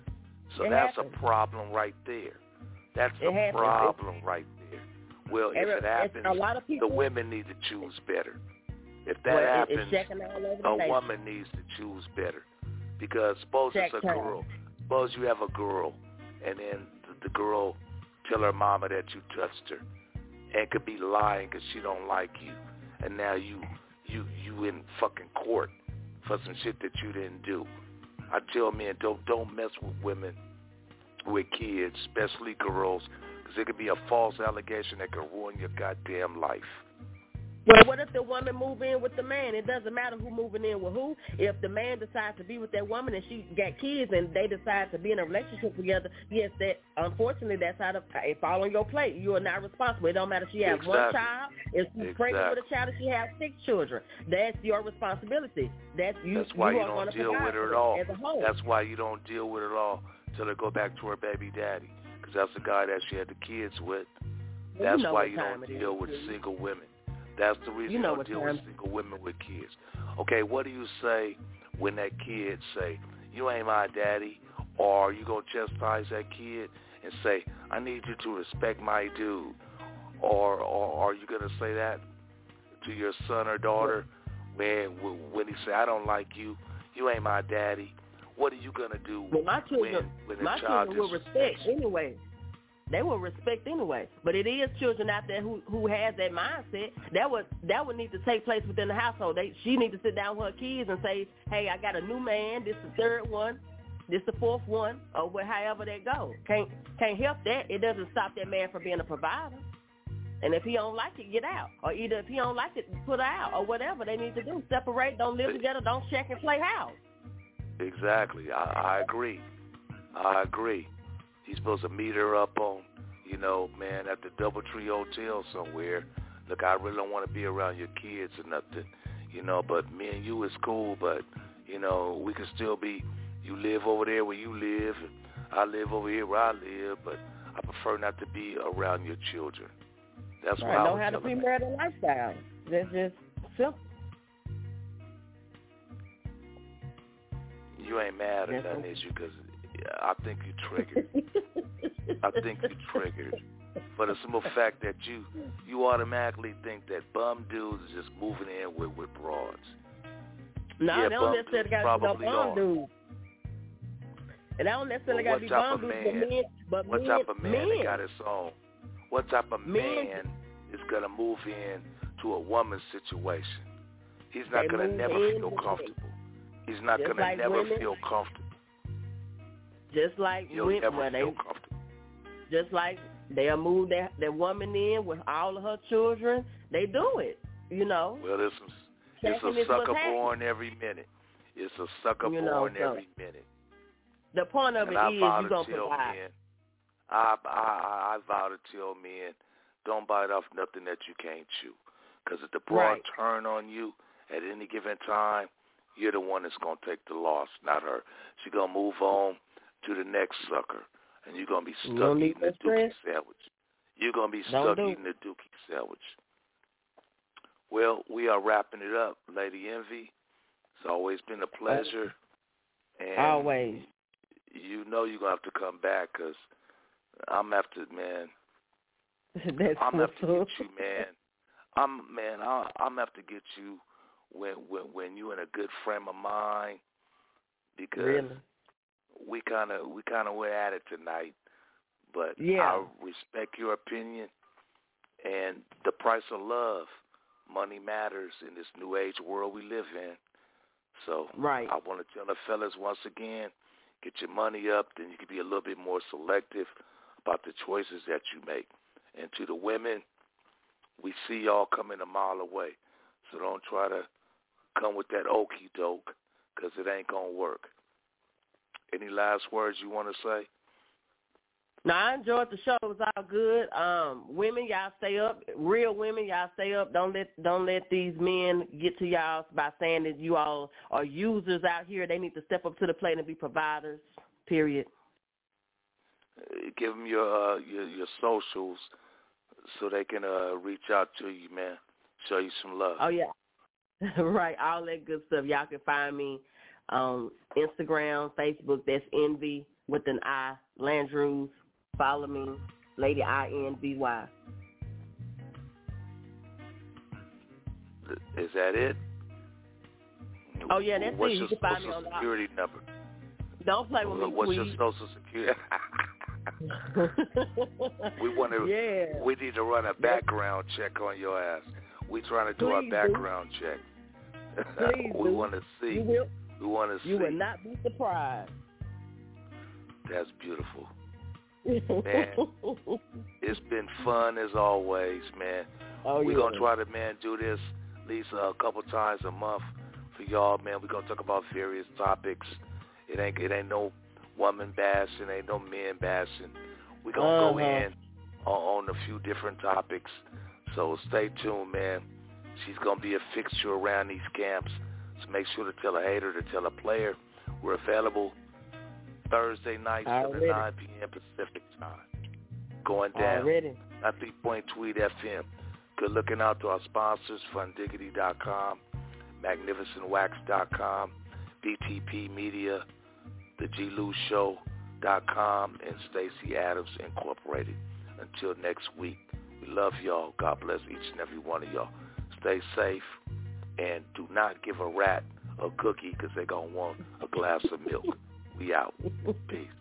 So it that's happens. a problem right there. That's it a happens. problem right there. Well, if it happens, a lot of people, the women need to choose better. If that well, happens, a nation. woman needs to choose better. Because suppose Check it's a time. girl. Suppose you have a girl and then the, the girl tell her mama that you touched her. And could be lying because she don't like you, and now you you you in fucking court for some shit that you didn't do. I tell men don't don't mess with women with kids, especially girls, because it could be a false allegation that could ruin your goddamn life. Well, what if the woman move in with the man? It doesn't matter who moving in with who. If the man decides to be with that woman and she got kids and they decide to be in a relationship together, yes, that unfortunately that's out of it fall on your plate. You are not responsible. It don't matter if she has exactly. one child, if she's exactly. pregnant with a child, if she has six children. That's your responsibility. That's you. That's why you, you don't deal with her at all. As a whole. That's why you don't deal with it at all till they go back to her baby daddy, because that's the guy that she had the kids with. Well, that's you know why you don't deal is, with single women. That's the reason you, know you don't deal time. with single women with kids. Okay, what do you say when that kid say, you ain't my daddy, or are you going to chastise that kid and say, I need you to respect my dude, or, or are you going to say that to your son or daughter when when he say, I don't like you, you ain't my daddy? What are you going to do well, my children, when, when my a child children will respect anyway. They will respect anyway. But it is children out there who who has that mindset. That would that would need to take place within the household. They she need to sit down with her kids and say, hey, I got a new man. This is the third one. this the fourth one, or what, however that goes. Can't can't help that. It doesn't stop that man from being a provider. And if he don't like it, get out. Or either if he don't like it, put her out, or whatever they need to do. Separate, don't live together, don't check and play house. Exactly. I, I agree. I agree. He's supposed to meet her up on, you know, man, at the Doubletree Hotel somewhere. Look, I really don't want to be around your kids or nothing, you know, but me and you is cool, but, you know, we can still be, you live over there where you live, and I live over here where I live, but I prefer not to be around your children. That's right, what I don't was have a telling premarital lifestyle. That's just simple. You ain't mad or nothing, is you? Because I think you triggered. I think you triggered. For the simple fact that you you automatically think that bum dudes is just moving in with, with broads. No, yeah, they don't necessarily got to be no bum dudes. And I don't necessarily well, got to be bum dudes, but men, but what men, type of man men. that got his own? What type of men. man is going to move in to a woman's situation? He's not going to never feel comfortable. He's not going like to never women, feel comfortable. Just like He'll women, never well, feel they, comfortable. Just like they'll move their, their woman in with all of her children. They do it, you know. Well, it's, it's a sucker born every minute. It's a sucker you know, born so every minute. The point of and it I is vow you're to going to tell provide. Men, I, I, I, I vow to tell men, don't bite off nothing that you can't chew. Because if the broad right. turn on you at any given time, you're the one that's going to take the loss, not her. She's going to move on to the next sucker, and you're going to be stuck eating the dookie sandwich. You're going to be stuck eating the dookie sandwich. Well, we are wrapping it up, Lady Envy. It's always been a pleasure. And always. You know you're going to have to come back because I'm after, man. That's I'm going to have to cool. get you, man. I'm, man, I, I'm going to have to get you when, when, when you're in a good frame of mind because really? we kind of we kind of were at it tonight. But yeah. I respect your opinion and the price of love. Money matters in this new age world we live in. So right. I want to tell the fellas once again, get your money up, then you can be a little bit more selective about the choices that you make. And to the women, we see y'all coming a mile away. So don't try to come with that okie doke because it ain't going to work. Any last words you want to say? No, I enjoyed the show. It was all good. Um, women, y'all stay up. Real women, y'all stay up. Don't let don't let these men get to y'all by saying that you all are users out here. They need to step up to the plate and be providers. Period. Uh, give them your, uh, your your socials so they can uh, reach out to you, man. Show you some love. Oh yeah, right. All that good stuff. Y'all can find me on Instagram, Facebook. That's Envy with an I, Landrews. Follow me, Lady I N V Y. Is that it? Oh, yeah, that's What's it. You your can find social me on security the... number? Don't play with me, What's please. your social security? we want to. Yeah. We need to run a background check on your ass. We trying to do please our background do. check. Please we do. want to see. You will. We want to see. You will not be surprised. That's beautiful. Man, it's been fun as always, man. Oh, We're yeah. going to try to, man, do this at least a couple times a month for y'all, man. We're going to talk about various topics. It ain't it ain't no woman bashing, ain't no men bashing. We're going to uh-huh. go in on, on a few different topics. So stay tuned, man. She's going to be a fixture around these camps. So make sure to tell a hater, to tell a player. We're available Thursday night, seven to nine p.m. Pacific time. Going down. Already. ninety-three point two F M. Good looking out to our sponsors, fun diggity dot com, magnificent wax dot com, B T P Media, the G Lou Show dot com, and Stacey Adams Incorporated. Until next week, we love y'all. God bless each and every one of y'all. Stay safe, and do not give a rat a cookie because they're going to want a glass of milk. We out. Peace.